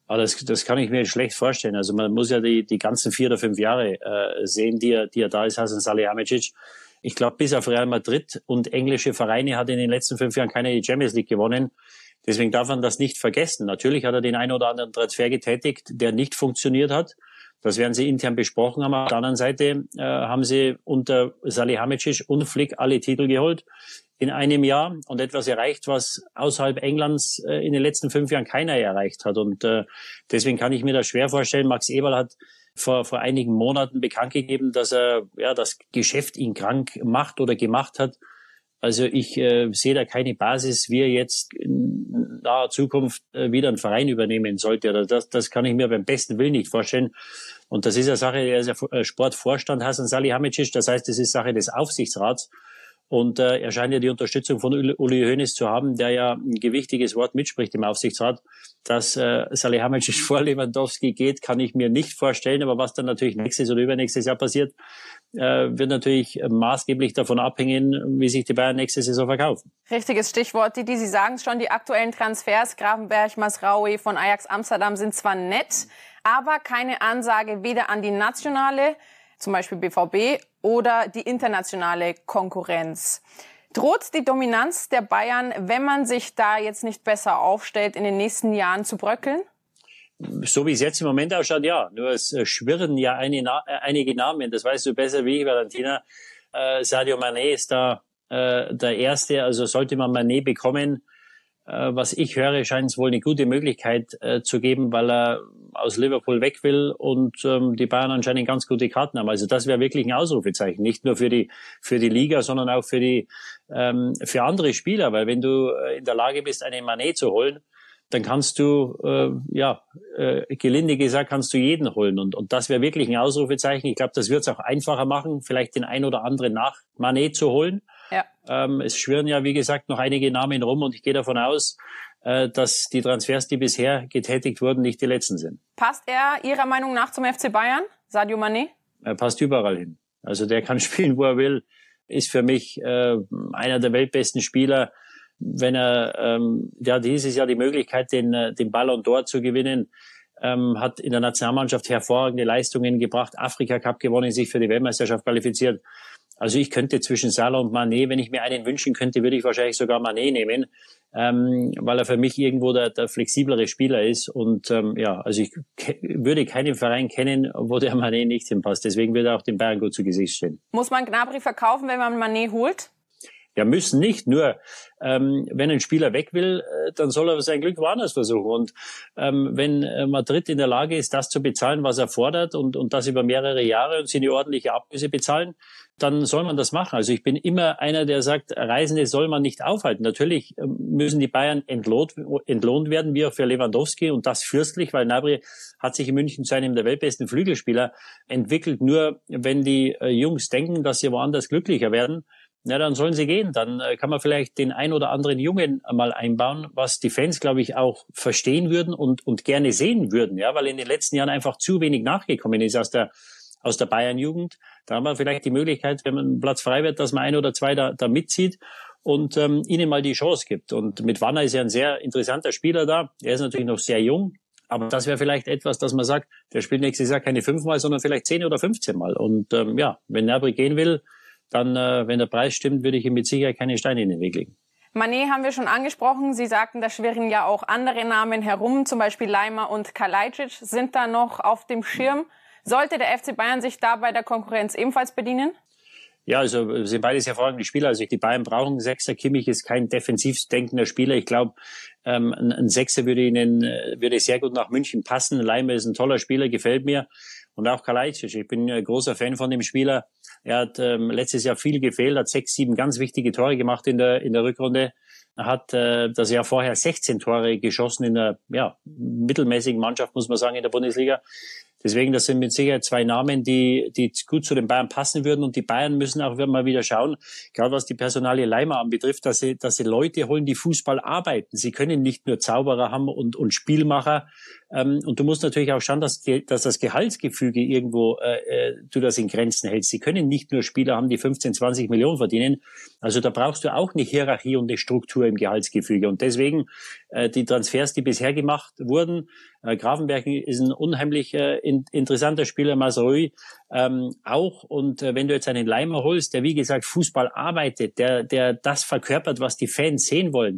Das kann ich mir schlecht vorstellen. Also man muss ja die ganzen 4 oder 5 Jahre sehen, die er da ist, Hasan Salihamidzic. Ich glaube, bis auf Real Madrid und englische Vereine hat in den letzten 5 Jahren keiner die Champions League gewonnen. Deswegen darf man das nicht vergessen. Natürlich hat er den einen oder anderen Transfer getätigt, der nicht funktioniert hat. Das werden sie intern besprochen haben. Auf der anderen Seite haben sie unter Salihamidzic und Flick alle Titel geholt in einem Jahr und etwas erreicht, was außerhalb Englands in den letzten 5 Jahren keiner erreicht hat. Und deswegen kann ich mir das schwer vorstellen. Max Eberl hat vor einigen Monaten bekannt gegeben, dass er das Geschäft ihn krank macht oder gemacht hat. Also ich sehe da keine Basis, wie er jetzt in naher Zukunft wieder einen Verein übernehmen sollte. Oder das kann ich mir beim besten Willen nicht vorstellen. Und das ist ja Sache, er ist ja Sportvorstand Hasan Salihamidzic, das heißt, das ist Sache des Aufsichtsrats. Und er scheint ja die Unterstützung von Uli Hoeneß zu haben, der ja ein gewichtiges Wort mitspricht im Aufsichtsrat. Dass Salihamidzic vor Lewandowski geht, kann ich mir nicht vorstellen. Aber was dann natürlich nächstes oder übernächstes Jahr passiert, wird natürlich maßgeblich davon abhängen, wie sich die Bayern nächste Saison verkaufen. Richtiges Stichwort, die Sie sagen es schon, die aktuellen Transfers, Gravenberch, Mazraoui von Ajax Amsterdam sind zwar nett, aber keine Ansage weder an die nationale, zum Beispiel BVB, oder die internationale Konkurrenz. Droht die Dominanz der Bayern, wenn man sich da jetzt nicht besser aufstellt, in den nächsten Jahren zu bröckeln? So wie es jetzt im Moment ausschaut, ja. Nur es schwirren ja einige Namen. Das weißt du besser wie ich, Valentina. Sadio Mané ist da der Erste. Also sollte man Mané bekommen, was ich höre, scheint es wohl eine gute Möglichkeit zu geben, weil er aus Liverpool weg will und die Bayern anscheinend ganz gute Karten haben. Also das wäre wirklich ein Ausrufezeichen. Nicht nur für die Liga, sondern auch für andere Spieler. Weil wenn du in der Lage bist, einen Mané zu holen, dann kannst du, gelinde gesagt, kannst du jeden holen. Und das wäre wirklich ein Ausrufezeichen. Ich glaube, das wird es auch einfacher machen, vielleicht den ein oder anderen nach Mané zu holen. Ja. Es schwirren ja, wie gesagt, noch einige Namen rum und ich gehe davon aus, dass die Transfers, die bisher getätigt wurden, nicht die letzten sind. Passt er Ihrer Meinung nach zum FC Bayern, Sadio Mané? Er passt überall hin. Also der kann spielen, wo er will. Ist für mich einer der weltbesten Spieler. Wenn er dieses Jahr die Möglichkeit, den Ballon d'Or zu gewinnen, hat in der Nationalmannschaft hervorragende Leistungen gebracht, Afrika Cup gewonnen, sich für die Weltmeisterschaft qualifiziert. Also ich könnte zwischen Salah und Mané, wenn ich mir einen wünschen könnte, würde ich wahrscheinlich sogar Mané nehmen, weil er für mich irgendwo der flexiblere Spieler ist. Und also ich würde keinen Verein kennen, wo der Mané nicht hinpasst. Deswegen würde er auch den Bayern gut zu Gesicht stehen. Muss man Gnabry verkaufen, wenn man Mané holt? Ja, müssen nicht. Nur, wenn ein Spieler weg will, dann soll er sein Glück woanders versuchen. Und wenn Madrid in der Lage ist, das zu bezahlen, was er fordert und das über mehrere Jahre und sie eine ordentliche Ablöse bezahlen, dann soll man das machen. Also ich bin immer einer, der sagt, Reisende soll man nicht aufhalten. Natürlich müssen die Bayern entlohnt werden, wie auch für Lewandowski, und das fürstlich, weil Gnabry hat sich in München zu einem der weltbesten Flügelspieler entwickelt. Nur wenn die Jungs denken, dass sie woanders glücklicher werden, dann sollen sie gehen. Dann kann man vielleicht den ein oder anderen Jungen mal einbauen, was die Fans, glaube ich, auch verstehen würden und gerne sehen würden, ja, weil in den letzten Jahren einfach zu wenig nachgekommen ist aus der Bayern-Jugend. Da haben wir vielleicht die Möglichkeit, wenn man Platz frei wird, dass man ein oder zwei da mitzieht und ihnen mal die Chance gibt. Und mit Wanner ist ja ein sehr interessanter Spieler da. Er ist natürlich noch sehr jung, aber das wäre vielleicht etwas, dass man sagt, der spielt nächstes Jahr keine 5-mal, sondern vielleicht 10 oder 15 Mal. Und wenn Gnabry gehen will, dann, wenn der Preis stimmt, würde ich ihm mit Sicherheit keine Steine in den Weg legen. Mané haben wir schon angesprochen. Sie sagten, da schwirren ja auch andere Namen herum, zum Beispiel Leimer und Kalajdzic sind da noch auf dem Schirm. Sollte der FC Bayern sich da bei der Konkurrenz ebenfalls bedienen? Ja, also sind beides hervorragende Spieler. Also die Bayern brauchen einen Sechser. Kimmich ist kein defensiv denkender Spieler. Ich glaube, ein Sechser würde sehr gut nach München passen. Leimer ist ein toller Spieler, gefällt mir. Und auch Kalajdzic. Ich bin ein großer Fan von dem Spieler. Er hat letztes Jahr viel gefehlt, hat 6, 7 ganz wichtige Tore gemacht in der Rückrunde. Er hat das Jahr vorher 16 Tore geschossen in der mittelmäßigen Mannschaft, muss man sagen, in der Bundesliga. Deswegen, das sind mit Sicherheit 2 Namen, die gut zu den Bayern passen würden. Und die Bayern müssen auch mal wieder schauen, gerade was die Personalie Leimer anbetrifft, dass sie Leute holen, die Fußball arbeiten. Sie können nicht nur Zauberer haben und Spielmacher. Und du musst natürlich auch schauen, dass das Gehaltsgefüge irgendwo du das in Grenzen hältst. Sie können nicht nur Spieler haben, die 15, 20 Millionen verdienen. Also da brauchst du auch eine Hierarchie und eine Struktur im Gehaltsgefüge. Und deswegen die Transfers, die bisher gemacht wurden, Gravenberch ist ein unheimlich interessanter Spieler, Mazraoui auch. Und wenn du jetzt einen Leimer holst, der wie gesagt Fußball arbeitet, der das verkörpert, was die Fans sehen wollen,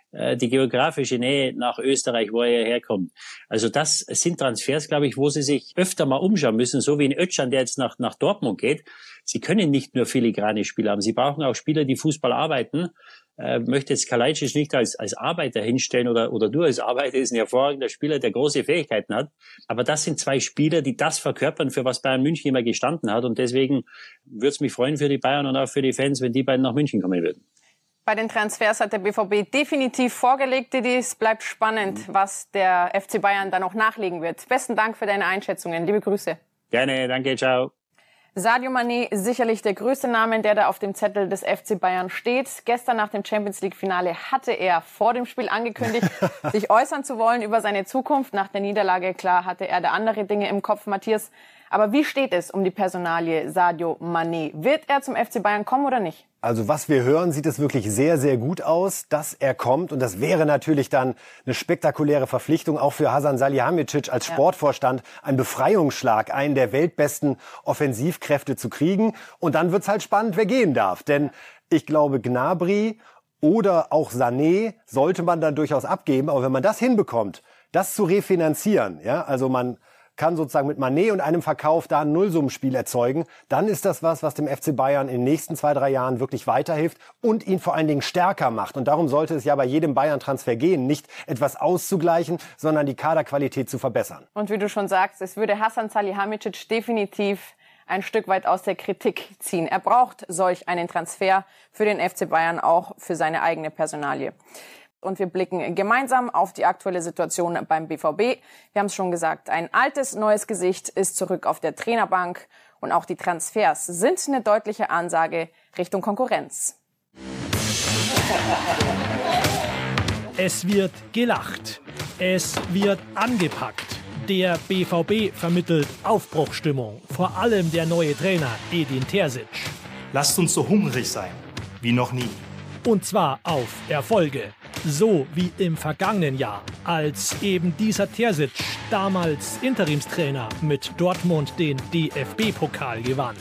die geografische Nähe nach Österreich, wo er herkommt. Also das sind Transfers, glaube ich, wo sie sich öfter mal umschauen müssen, so wie in Özcan, der jetzt nach Dortmund geht. Sie können nicht nur filigrane Spieler haben, sie brauchen auch Spieler, die Fußball arbeiten. Möchte jetzt Kalajdzic nicht als Arbeiter hinstellen oder du als Arbeiter, ist ein hervorragender Spieler, der große Fähigkeiten hat. Aber das sind zwei Spieler, die das verkörpern, für was Bayern München immer gestanden hat. Und deswegen würde es mich freuen für die Bayern und auch für die Fans, wenn die beiden nach München kommen würden. Bei den Transfers hat der BVB definitiv vorgelegt, Didi. Es bleibt spannend, was der FC Bayern da noch nachlegen wird. Besten Dank für deine Einschätzungen. Liebe Grüße. Gerne, danke, ciao. Sadio Mané, sicherlich der größte Name, der da auf dem Zettel des FC Bayern steht. Gestern nach dem Champions-League-Finale hatte er vor dem Spiel angekündigt, sich äußern zu wollen über seine Zukunft. Nach der Niederlage, klar, hatte er da andere Dinge im Kopf, Matthias. Aber wie steht es um die Personalie Sadio Mané? Wird er zum FC Bayern kommen oder nicht? Also was wir hören, sieht es wirklich sehr, sehr gut aus, dass er kommt. Und das wäre natürlich dann eine spektakuläre Verpflichtung, auch für Hasan Salihamidzic als Sportvorstand. Ein Befreiungsschlag, einen der weltbesten Offensivkräfte zu kriegen. Und dann wird's halt spannend, wer gehen darf. Denn ich glaube, Gnabry oder auch Sané sollte man dann durchaus abgeben. Aber wenn man das hinbekommt, das zu refinanzieren, ja, also man kann sozusagen mit Mané und einem Verkauf da ein Nullsummenspiel erzeugen, dann ist das was dem FC Bayern in den nächsten 2-3 Jahren wirklich weiterhilft und ihn vor allen Dingen stärker macht. Und darum sollte es ja bei jedem Bayern-Transfer gehen, nicht etwas auszugleichen, sondern die Kaderqualität zu verbessern. Und wie du schon sagst, es würde Hasan Salihamidzic definitiv ein Stück weit aus der Kritik ziehen. Er braucht solch einen Transfer für den FC Bayern, auch für seine eigene Personalie. Und wir blicken gemeinsam auf die aktuelle Situation beim BVB. Wir haben es schon gesagt, ein altes, neues Gesicht ist zurück auf der Trainerbank. Und auch die Transfers sind eine deutliche Ansage Richtung Konkurrenz. Es wird gelacht. Es wird angepackt. Der BVB vermittelt Aufbruchsstimmung. Vor allem der neue Trainer Edin Terzic. Lasst uns so hungrig sein wie noch nie. Und zwar auf Erfolge. So wie im vergangenen Jahr, als eben dieser Terzic, damals Interimstrainer, mit Dortmund den DFB-Pokal gewann.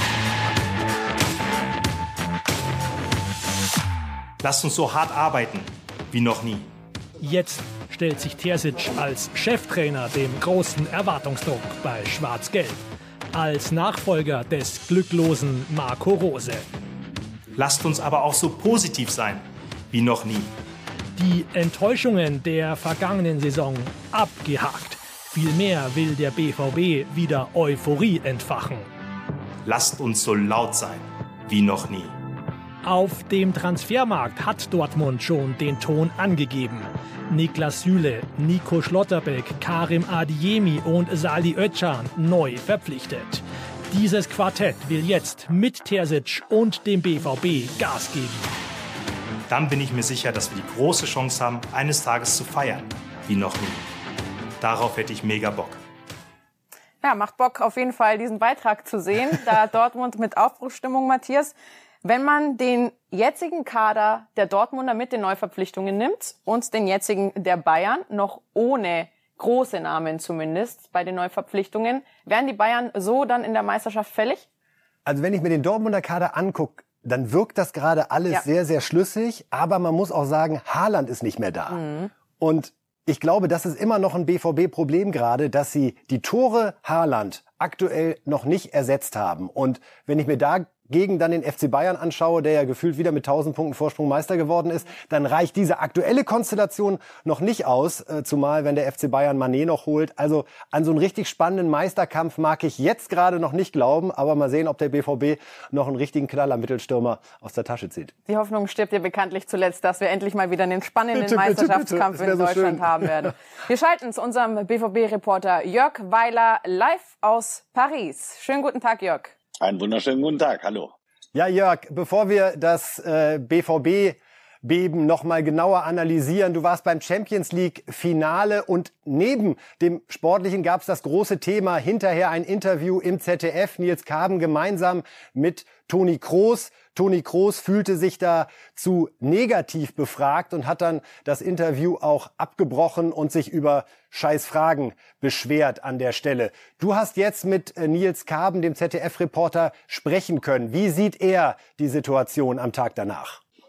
Lasst uns so hart arbeiten wie noch nie. Jetzt stellt sich Terzic als Cheftrainer dem großen Erwartungsdruck bei Schwarz-Gelb. Als Nachfolger des glücklosen Marco Rose. Lasst uns aber auch so positiv sein wie noch nie. Die Enttäuschungen der vergangenen Saison abgehakt. Vielmehr will der BVB wieder Euphorie entfachen. Lasst uns so laut sein wie noch nie. Auf dem Transfermarkt hat Dortmund schon den Ton angegeben. Niklas Süle, Nico Schlotterbeck, Karim Adeyemi und Salih Özcan neu verpflichtet. Dieses Quartett will jetzt mit Terzic und dem BVB Gas geben. Dann bin ich mir sicher, dass wir die große Chance haben, eines Tages zu feiern wie noch nie. Darauf hätte ich mega Bock. Ja, macht Bock auf jeden Fall, diesen Beitrag zu sehen. Da Dortmund mit Aufbruchsstimmung, Matthias. Wenn man den jetzigen Kader der Dortmunder mit den Neuverpflichtungen nimmt und den jetzigen der Bayern, noch ohne große Namen zumindest bei den Neuverpflichtungen, wären die Bayern so dann in der Meisterschaft fällig? Also wenn ich mir den Dortmunder Kader angucke, dann wirkt das gerade alles sehr, sehr schlüssig. Aber man muss auch sagen, Haaland ist nicht mehr da. Und ich glaube, das ist immer noch ein BVB-Problem gerade, dass sie die Tore Haaland aktuell noch nicht ersetzt haben. Und wenn ich mir dagegen dann den FC Bayern anschaue, der ja gefühlt wieder mit 1000 Punkten Vorsprung Meister geworden ist, dann reicht diese aktuelle Konstellation noch nicht aus, zumal wenn der FC Bayern Mané noch holt. Also an so einen richtig spannenden Meisterkampf mag ich jetzt gerade noch nicht glauben, aber mal sehen, ob der BVB noch einen richtigen Knaller-Mittelstürmer aus der Tasche zieht. Die Hoffnung stirbt ja bekanntlich zuletzt, dass wir endlich mal wieder einen spannenden Meisterschaftskampf in Deutschland haben werden. Wir schalten zu unserem BVB-Reporter Jörg Weiler live aus Paris. Schönen guten Tag, Jörg. Einen wunderschönen guten Tag, hallo. Ja, Jörg, bevor wir das BVB-Beben noch mal genauer analysieren, du warst beim Champions-League-Finale und neben dem Sportlichen gab es das große Thema, hinterher ein Interview im ZDF, Nils Kaben gemeinsam mit Toni Kroos. Toni Kroos fühlte sich da zu negativ befragt und hat dann das Interview auch abgebrochen und sich über Scheißfragen beschwert an der Stelle. Du hast jetzt mit Nils Kaben, dem ZDF-Reporter, sprechen können. Wie sieht er die Situation am Tag danach?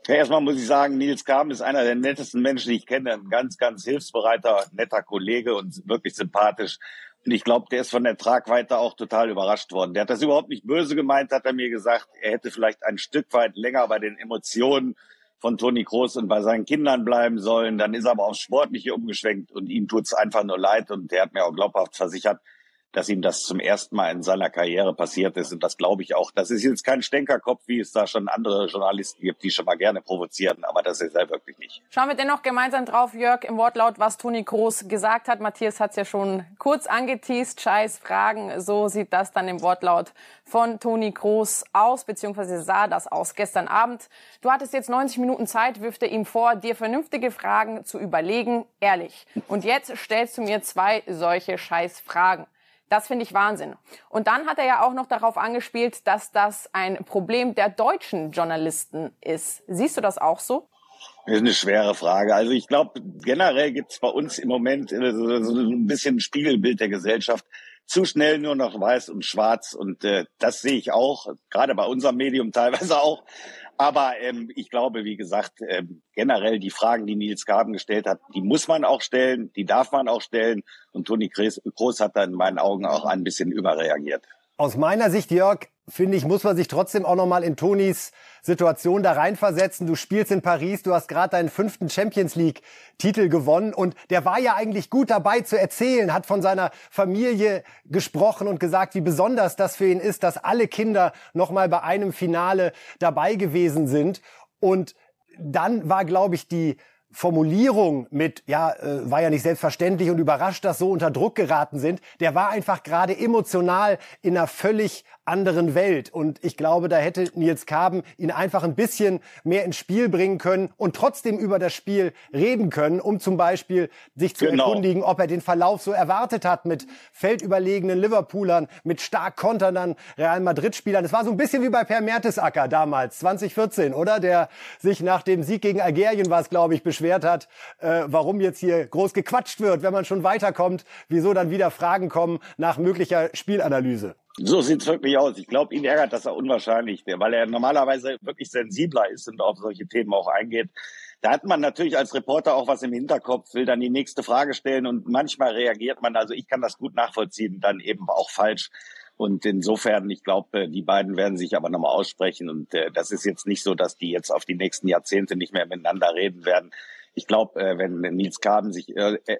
Ja, erstmal muss ich sagen, Nils Kaben ist einer der nettesten Menschen, die ich kenne. Ein ganz, ganz hilfsbereiter, netter Kollege und wirklich sympathisch. Und ich glaube, der ist von der Tragweite auch total überrascht worden. Der hat das überhaupt nicht böse gemeint, hat er mir gesagt. Er hätte vielleicht ein Stück weit länger bei den Emotionen von Toni Kroos und bei seinen Kindern bleiben sollen. Dann ist er aber aufs Sportliche umgeschwenkt und ihm tut's einfach nur leid. Und der hat mir auch glaubhaft versichert, dass ihm das zum ersten Mal in seiner Karriere passiert ist. Und das glaube ich auch. Das ist jetzt kein Stänkerkopf, wie es da schon andere Journalisten gibt, die schon mal gerne provozieren. Aber das ist er wirklich nicht. Schauen wir dennoch gemeinsam drauf, Jörg, im Wortlaut, was Toni Kroos gesagt hat. Matthias hat es ja schon kurz angeteast. Scheiß Fragen, so sieht das dann im Wortlaut von Toni Kroos aus, beziehungsweise sah das aus gestern Abend. Du hattest jetzt 90 Minuten Zeit, wirft er ihm vor, dir vernünftige Fragen zu überlegen, ehrlich. Und jetzt stellst du mir 2 solche Scheißfragen. Das finde ich Wahnsinn. Und dann hat er ja auch noch darauf angespielt, dass das ein Problem der deutschen Journalisten ist. Siehst du das auch so? Das ist eine schwere Frage. Also ich glaube, generell gibt es bei uns im Moment so ein bisschen ein Spiegelbild der Gesellschaft. Zu schnell nur noch weiß und schwarz. Und das sehe ich auch, gerade bei unserem Medium teilweise auch. Aber ich glaube, wie gesagt, generell die Fragen, die Nils Kaben gestellt hat, die muss man auch stellen, die darf man auch stellen. Und Toni Kroos hat da in meinen Augen auch ein bisschen überreagiert. Aus meiner Sicht, Jörg, finde ich, muss man sich trotzdem auch nochmal in Tonis Situation da reinversetzen. Du spielst in Paris, du hast gerade deinen 5. Champions-League-Titel gewonnen und der war ja eigentlich gut dabei zu erzählen, hat von seiner Familie gesprochen und gesagt, wie besonders das für ihn ist, dass alle Kinder nochmal bei einem Finale dabei gewesen sind. Und dann war, glaube ich, die Formulierung mit, war ja nicht selbstverständlich und überrascht, dass so unter Druck geraten sind, der war einfach gerade emotional in einer völlig anderen Welt. Und ich glaube, da hätte Nils Kaben ihn einfach ein bisschen mehr ins Spiel bringen können und trotzdem über das Spiel reden können, um zum Beispiel sich zu erkundigen, ob er den Verlauf so erwartet hat mit feldüberlegenen Liverpoolern, mit stark konternden Real Madrid-Spielern. Das war so ein bisschen wie bei Per Mertesacker damals, 2014, oder? Der sich nach dem Sieg gegen Algerien, war es, glaube ich, beschwert hat, warum jetzt hier groß gequatscht wird, wenn man schon weiterkommt, wieso dann wieder Fragen kommen nach möglicher Spielanalyse. So sieht's wirklich aus. Ich glaube, ihn ärgert das auch unwahrscheinlich, weil er normalerweise wirklich sensibler ist und auf solche Themen auch eingeht. Da hat man natürlich als Reporter auch was im Hinterkopf, will dann die nächste Frage stellen und manchmal reagiert man, also ich kann das gut nachvollziehen, dann eben auch falsch. Und insofern, ich glaube, die beiden werden sich aber nochmal aussprechen und das ist jetzt nicht so, dass die jetzt auf die nächsten Jahrzehnte nicht mehr miteinander reden werden. Ich glaube, wenn Nils Kaben sich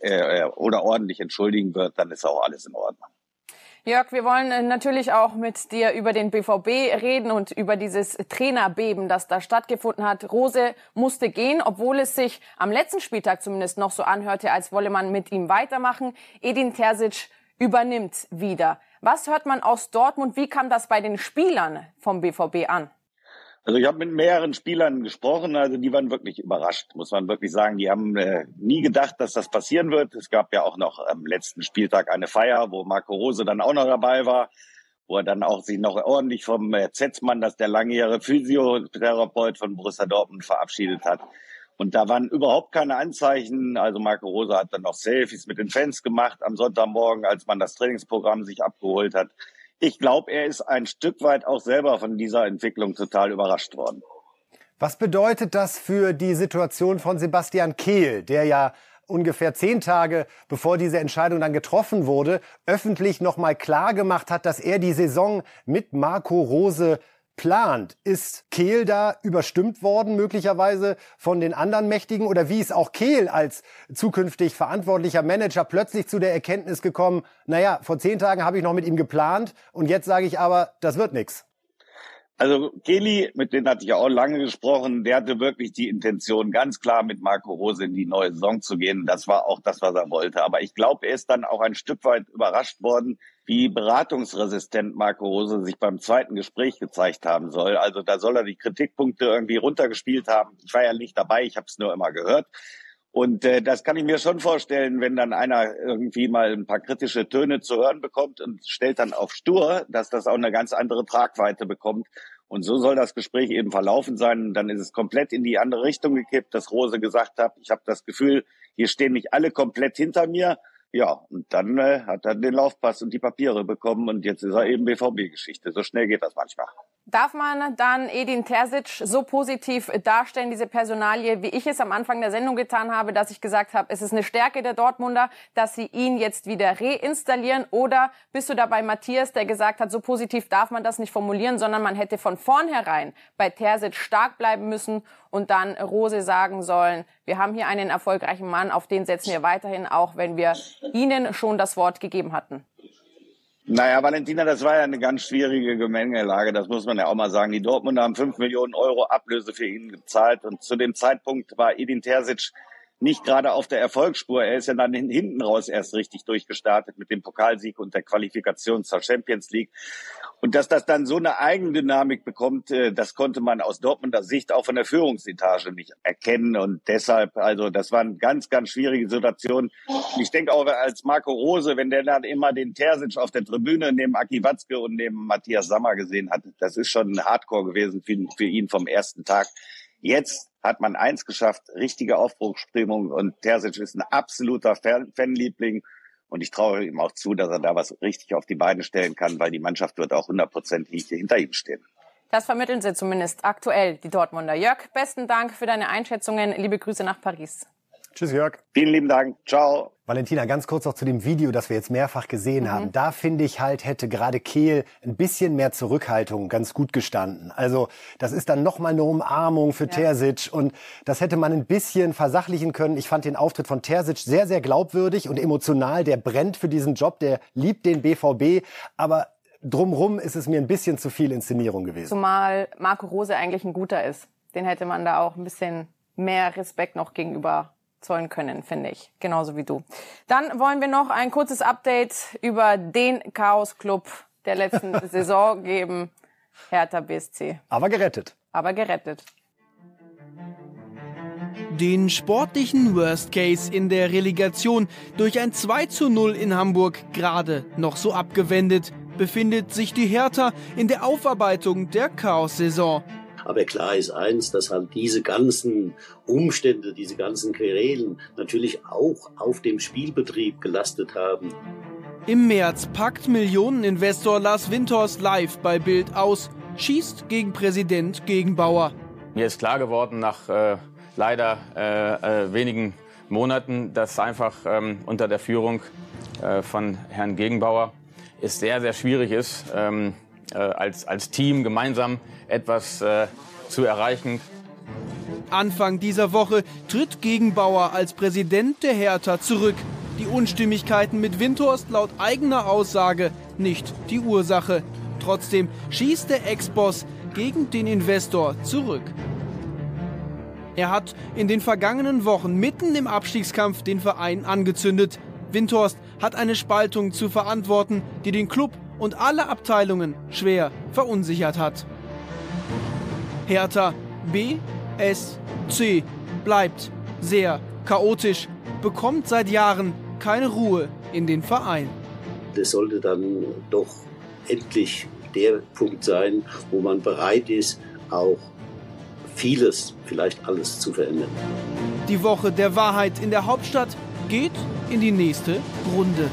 oder ordentlich entschuldigen wird, dann ist auch alles in Ordnung. Jörg, wir wollen natürlich auch mit dir über den BVB reden und über dieses Trainerbeben, das da stattgefunden hat. Rose musste gehen, obwohl es sich am letzten Spieltag zumindest noch so anhörte, als wolle man mit ihm weitermachen. Edin Terzic übernimmt wieder. Was hört man aus Dortmund? Wie kam das bei den Spielern vom BVB an? Also ich habe mit mehreren Spielern gesprochen, also die waren wirklich überrascht, muss man wirklich sagen. Die haben nie gedacht, dass das passieren wird. Es gab ja auch noch am letzten Spieltag eine Feier, wo Marco Rose dann auch noch dabei war, wo er dann auch sich noch ordentlich vom Zetzmann, das der langjährige Physiotherapeut von Borussia Dortmund, verabschiedet hat. Und da waren überhaupt keine Anzeichen. Also Marco Rose hat dann noch Selfies mit den Fans gemacht am Sonntagmorgen, als man das Trainingsprogramm sich abgeholt hat. Ich glaube, er ist ein Stück weit auch selber von dieser Entwicklung total überrascht worden. Was bedeutet das für die Situation von Sebastian Kehl, der ja ungefähr 10 Tage, bevor diese Entscheidung dann getroffen wurde, öffentlich nochmal klar gemacht hat, dass er die Saison mit Marco Rose plant? Ist Kehl da überstimmt worden, möglicherweise von den anderen Mächtigen? Oder wie ist auch Kehl als zukünftig verantwortlicher Manager plötzlich zu der Erkenntnis gekommen, naja, vor 10 Tagen habe ich noch mit ihm geplant und jetzt sage ich aber, das wird nichts? Also Kehli, mit dem hatte ich ja auch lange gesprochen, der hatte wirklich die Intention, ganz klar mit Marco Rose in die neue Saison zu gehen. Das war auch das, was er wollte. Aber ich glaube, er ist dann auch ein Stück weit überrascht worden, wie beratungsresistent Marco Rose sich beim zweiten Gespräch gezeigt haben soll. Also da soll er die Kritikpunkte irgendwie runtergespielt haben. Ich war ja nicht dabei, ich habe es nur immer gehört. Und das kann ich mir schon vorstellen, wenn dann einer irgendwie mal ein paar kritische Töne zu hören bekommt und stellt dann auf stur, dass das auch eine ganz andere Tragweite bekommt. Und so soll das Gespräch eben verlaufen sein. Dann ist es komplett in die andere Richtung gekippt, dass Rose gesagt hat, ich habe das Gefühl, hier stehen nicht alle komplett hinter mir. Ja, und dann hat er den Laufpass und die Papiere bekommen und jetzt ist er eben BVB-Geschichte. So schnell geht das manchmal. Darf man dann Edin Terzic so positiv darstellen, diese Personalie, wie ich es am Anfang der Sendung getan habe, dass ich gesagt habe, es ist eine Stärke der Dortmunder, dass sie ihn jetzt wieder reinstallieren? Oder bist du dabei Matthias, der gesagt hat, so positiv darf man das nicht formulieren, sondern man hätte von vornherein bei Terzic stark bleiben müssen und dann Rose sagen sollen, wir haben hier einen erfolgreichen Mann, auf den setzen wir weiterhin, auch wenn wir ihnen schon das Wort gegeben hatten? Naja, Valentina, das war ja eine ganz schwierige Gemengelage, das muss man ja auch mal sagen. Die Dortmunder haben 5 Millionen Euro Ablöse für ihn gezahlt und zu dem Zeitpunkt war Edin Terzic nicht gerade auf der Erfolgsspur. Er ist ja dann hinten raus erst richtig durchgestartet mit dem Pokalsieg und der Qualifikation zur Champions League. Und dass das dann so eine Eigendynamik bekommt, das konnte man aus Dortmunder Sicht auch von der Führungsetage nicht erkennen. Und deshalb, also das war eine ganz, ganz schwierige Situation. Ich denke auch als Marco Rose, wenn der dann immer den Terzic auf der Tribüne neben Aki Watzke und neben Matthias Sammer gesehen hat, das ist schon Hardcore gewesen für ihn vom ersten Tag. Jetzt hat man eins geschafft, richtige Aufbruchsstimmung und Terzic ist ein absoluter Fanliebling und ich traue ihm auch zu, dass er da was richtig auf die Beine stellen kann, weil die Mannschaft wird auch 100% hinter ihm stehen. Das vermitteln sie zumindest aktuell, die Dortmunder. Jörg, besten Dank für deine Einschätzungen. Liebe Grüße nach Paris. Tschüss, Jörg. Vielen lieben Dank. Ciao. Valentina, ganz kurz noch zu dem Video, das wir jetzt mehrfach gesehen haben. Da finde ich halt, hätte gerade Kehl ein bisschen mehr Zurückhaltung ganz gut gestanden. Also das ist dann nochmal eine Umarmung für Terzic und das hätte man ein bisschen versachlichen können. Ich fand den Auftritt von Terzic sehr, sehr glaubwürdig und emotional. Der brennt für diesen Job, der liebt den BVB, aber drumrum ist es mir ein bisschen zu viel Inszenierung gewesen. Zumal Marco Rose eigentlich ein guter ist. Den hätte man da auch ein bisschen mehr Respekt noch gegenüber zollen können, finde ich. Genauso wie du. Dann wollen wir noch ein kurzes Update über den Chaos-Club der letzten Saison geben. Hertha BSC. Aber gerettet. Den sportlichen Worst Case in der Relegation durch ein 2:0 in Hamburg gerade noch so abgewendet, befindet sich die Hertha in der Aufarbeitung der Chaos-Saison. Aber klar ist eins, dass halt diese ganzen Umstände, diese ganzen Querelen natürlich auch auf dem Spielbetrieb gelastet haben. Im März packt Millioneninvestor Lars Windhorst live bei Bild aus, schießt gegen Präsident Gegenbauer. Mir ist klar geworden nach leider wenigen Monaten, dass einfach unter der Führung von Herrn Gegenbauer es sehr, sehr schwierig ist, als Team gemeinsam etwas zu erreichen. Anfang dieser Woche tritt Gegenbauer als Präsident der Hertha zurück. Die Unstimmigkeiten mit Windhorst laut eigener Aussage nicht die Ursache. Trotzdem schießt der Ex-Boss gegen den Investor zurück. Er hat in den vergangenen Wochen mitten im Abstiegskampf den Verein angezündet. Windhorst hat eine Spaltung zu verantworten, die den Club und alle Abteilungen schwer verunsichert hat. Hertha BSC bleibt sehr chaotisch, bekommt seit Jahren keine Ruhe in den Verein. Das sollte dann doch endlich der Punkt sein, wo man bereit ist, auch vieles, vielleicht alles zu verändern. Die Woche der Wahrheit in der Hauptstadt geht in die nächste Runde.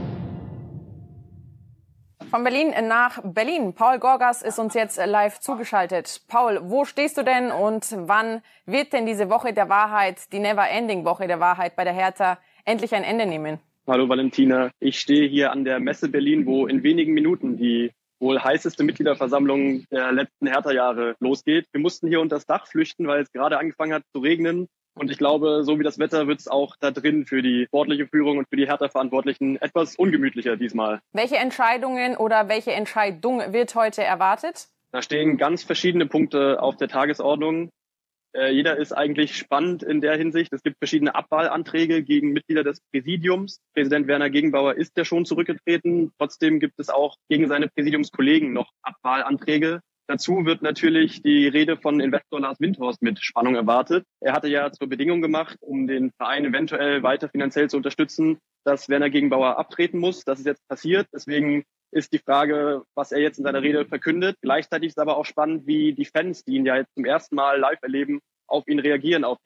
Von Berlin nach Berlin. Paul Gorgas ist uns jetzt live zugeschaltet. Paul, wo stehst du denn und wann wird denn diese Woche der Wahrheit, die Never-Ending-Woche der Wahrheit bei der Hertha, endlich ein Ende nehmen? Hallo Valentina, ich stehe hier an der Messe Berlin, wo in wenigen Minuten die wohl heißeste Mitgliederversammlung der letzten Hertha-Jahre losgeht. Wir mussten hier unter das Dach flüchten, weil es gerade angefangen hat zu regnen. Und ich glaube, so wie das Wetter wird es auch da drin für die sportliche Führung und für die Hertha-Verantwortlichen etwas ungemütlicher diesmal. Welche Entscheidungen oder welche Entscheidung wird heute erwartet? Da stehen ganz verschiedene Punkte auf der Tagesordnung. Jeder ist eigentlich spannend in der Hinsicht. Es gibt verschiedene Abwahlanträge gegen Mitglieder des Präsidiums. Präsident Werner Gegenbauer ist ja schon zurückgetreten. Trotzdem gibt es auch gegen seine Präsidiumskollegen noch Abwahlanträge. Dazu wird natürlich die Rede von Investor Lars Windhorst mit Spannung erwartet. Er hatte ja zur Bedingung gemacht, um den Verein eventuell weiter finanziell zu unterstützen, dass Werner Gegenbauer abtreten muss. Das ist jetzt passiert. Deswegen ist die Frage, was er jetzt in seiner Rede verkündet. Gleichzeitig ist aber auch spannend, wie die Fans, die ihn ja jetzt zum ersten Mal live erleben, auf ihn reagieren, auf den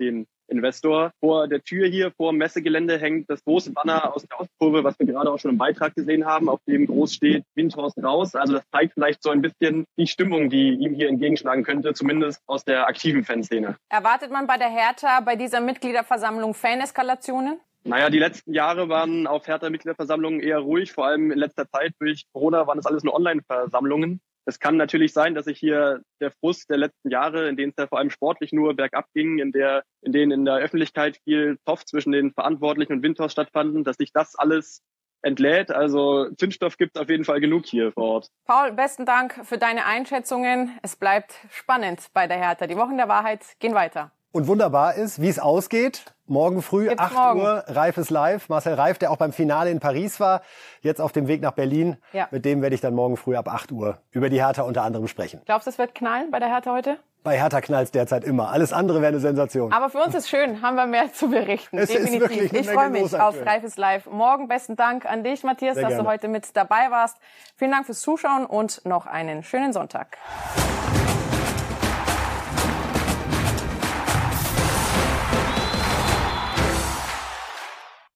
Investor. Vor der Tür hier, vor dem Messegelände, hängt das große Banner aus der Ostkurve, was wir gerade auch schon im Beitrag gesehen haben, auf dem groß steht Windhorst raus. Also das zeigt vielleicht so ein bisschen die Stimmung, die ihm hier entgegenschlagen könnte, zumindest aus der aktiven Fanszene. Erwartet man bei der Hertha bei dieser Mitgliederversammlung Faneskalationen? Naja, die letzten Jahre waren auf Hertha-Mitgliederversammlungen eher ruhig. Vor allem in letzter Zeit durch Corona waren das alles nur Online-Versammlungen. Es kann natürlich sein, dass sich hier der Frust der letzten Jahre, in denen es ja vor allem sportlich nur bergab ging, in denen in der Öffentlichkeit viel Zoff zwischen den Verantwortlichen und Windhorst stattfanden, dass sich das alles entlädt. Also Zündstoff gibt es auf jeden Fall genug hier vor Ort. Paul, besten Dank für deine Einschätzungen. Es bleibt spannend bei der Hertha. Die Wochen der Wahrheit gehen weiter. Und wunderbar ist, wie es ausgeht. Morgen früh, 8 Uhr, Reif ist live. Marcel Reif, der auch beim Finale in Paris war, jetzt auf dem Weg nach Berlin. Ja. Mit dem werde ich dann morgen früh ab 8 Uhr über die Hertha unter anderem sprechen. Glaubst du, es wird knallen bei der Hertha heute? Bei Hertha knallt es derzeit immer. Alles andere wäre eine Sensation. Aber für uns ist schön, haben wir mehr zu berichten. Es definitiv. Ist wirklich eine ich freue mich auf Reif ist live. Morgen besten Dank an dich, Matthias, dass du heute mit dabei warst. Vielen Dank fürs Zuschauen und noch einen schönen Sonntag.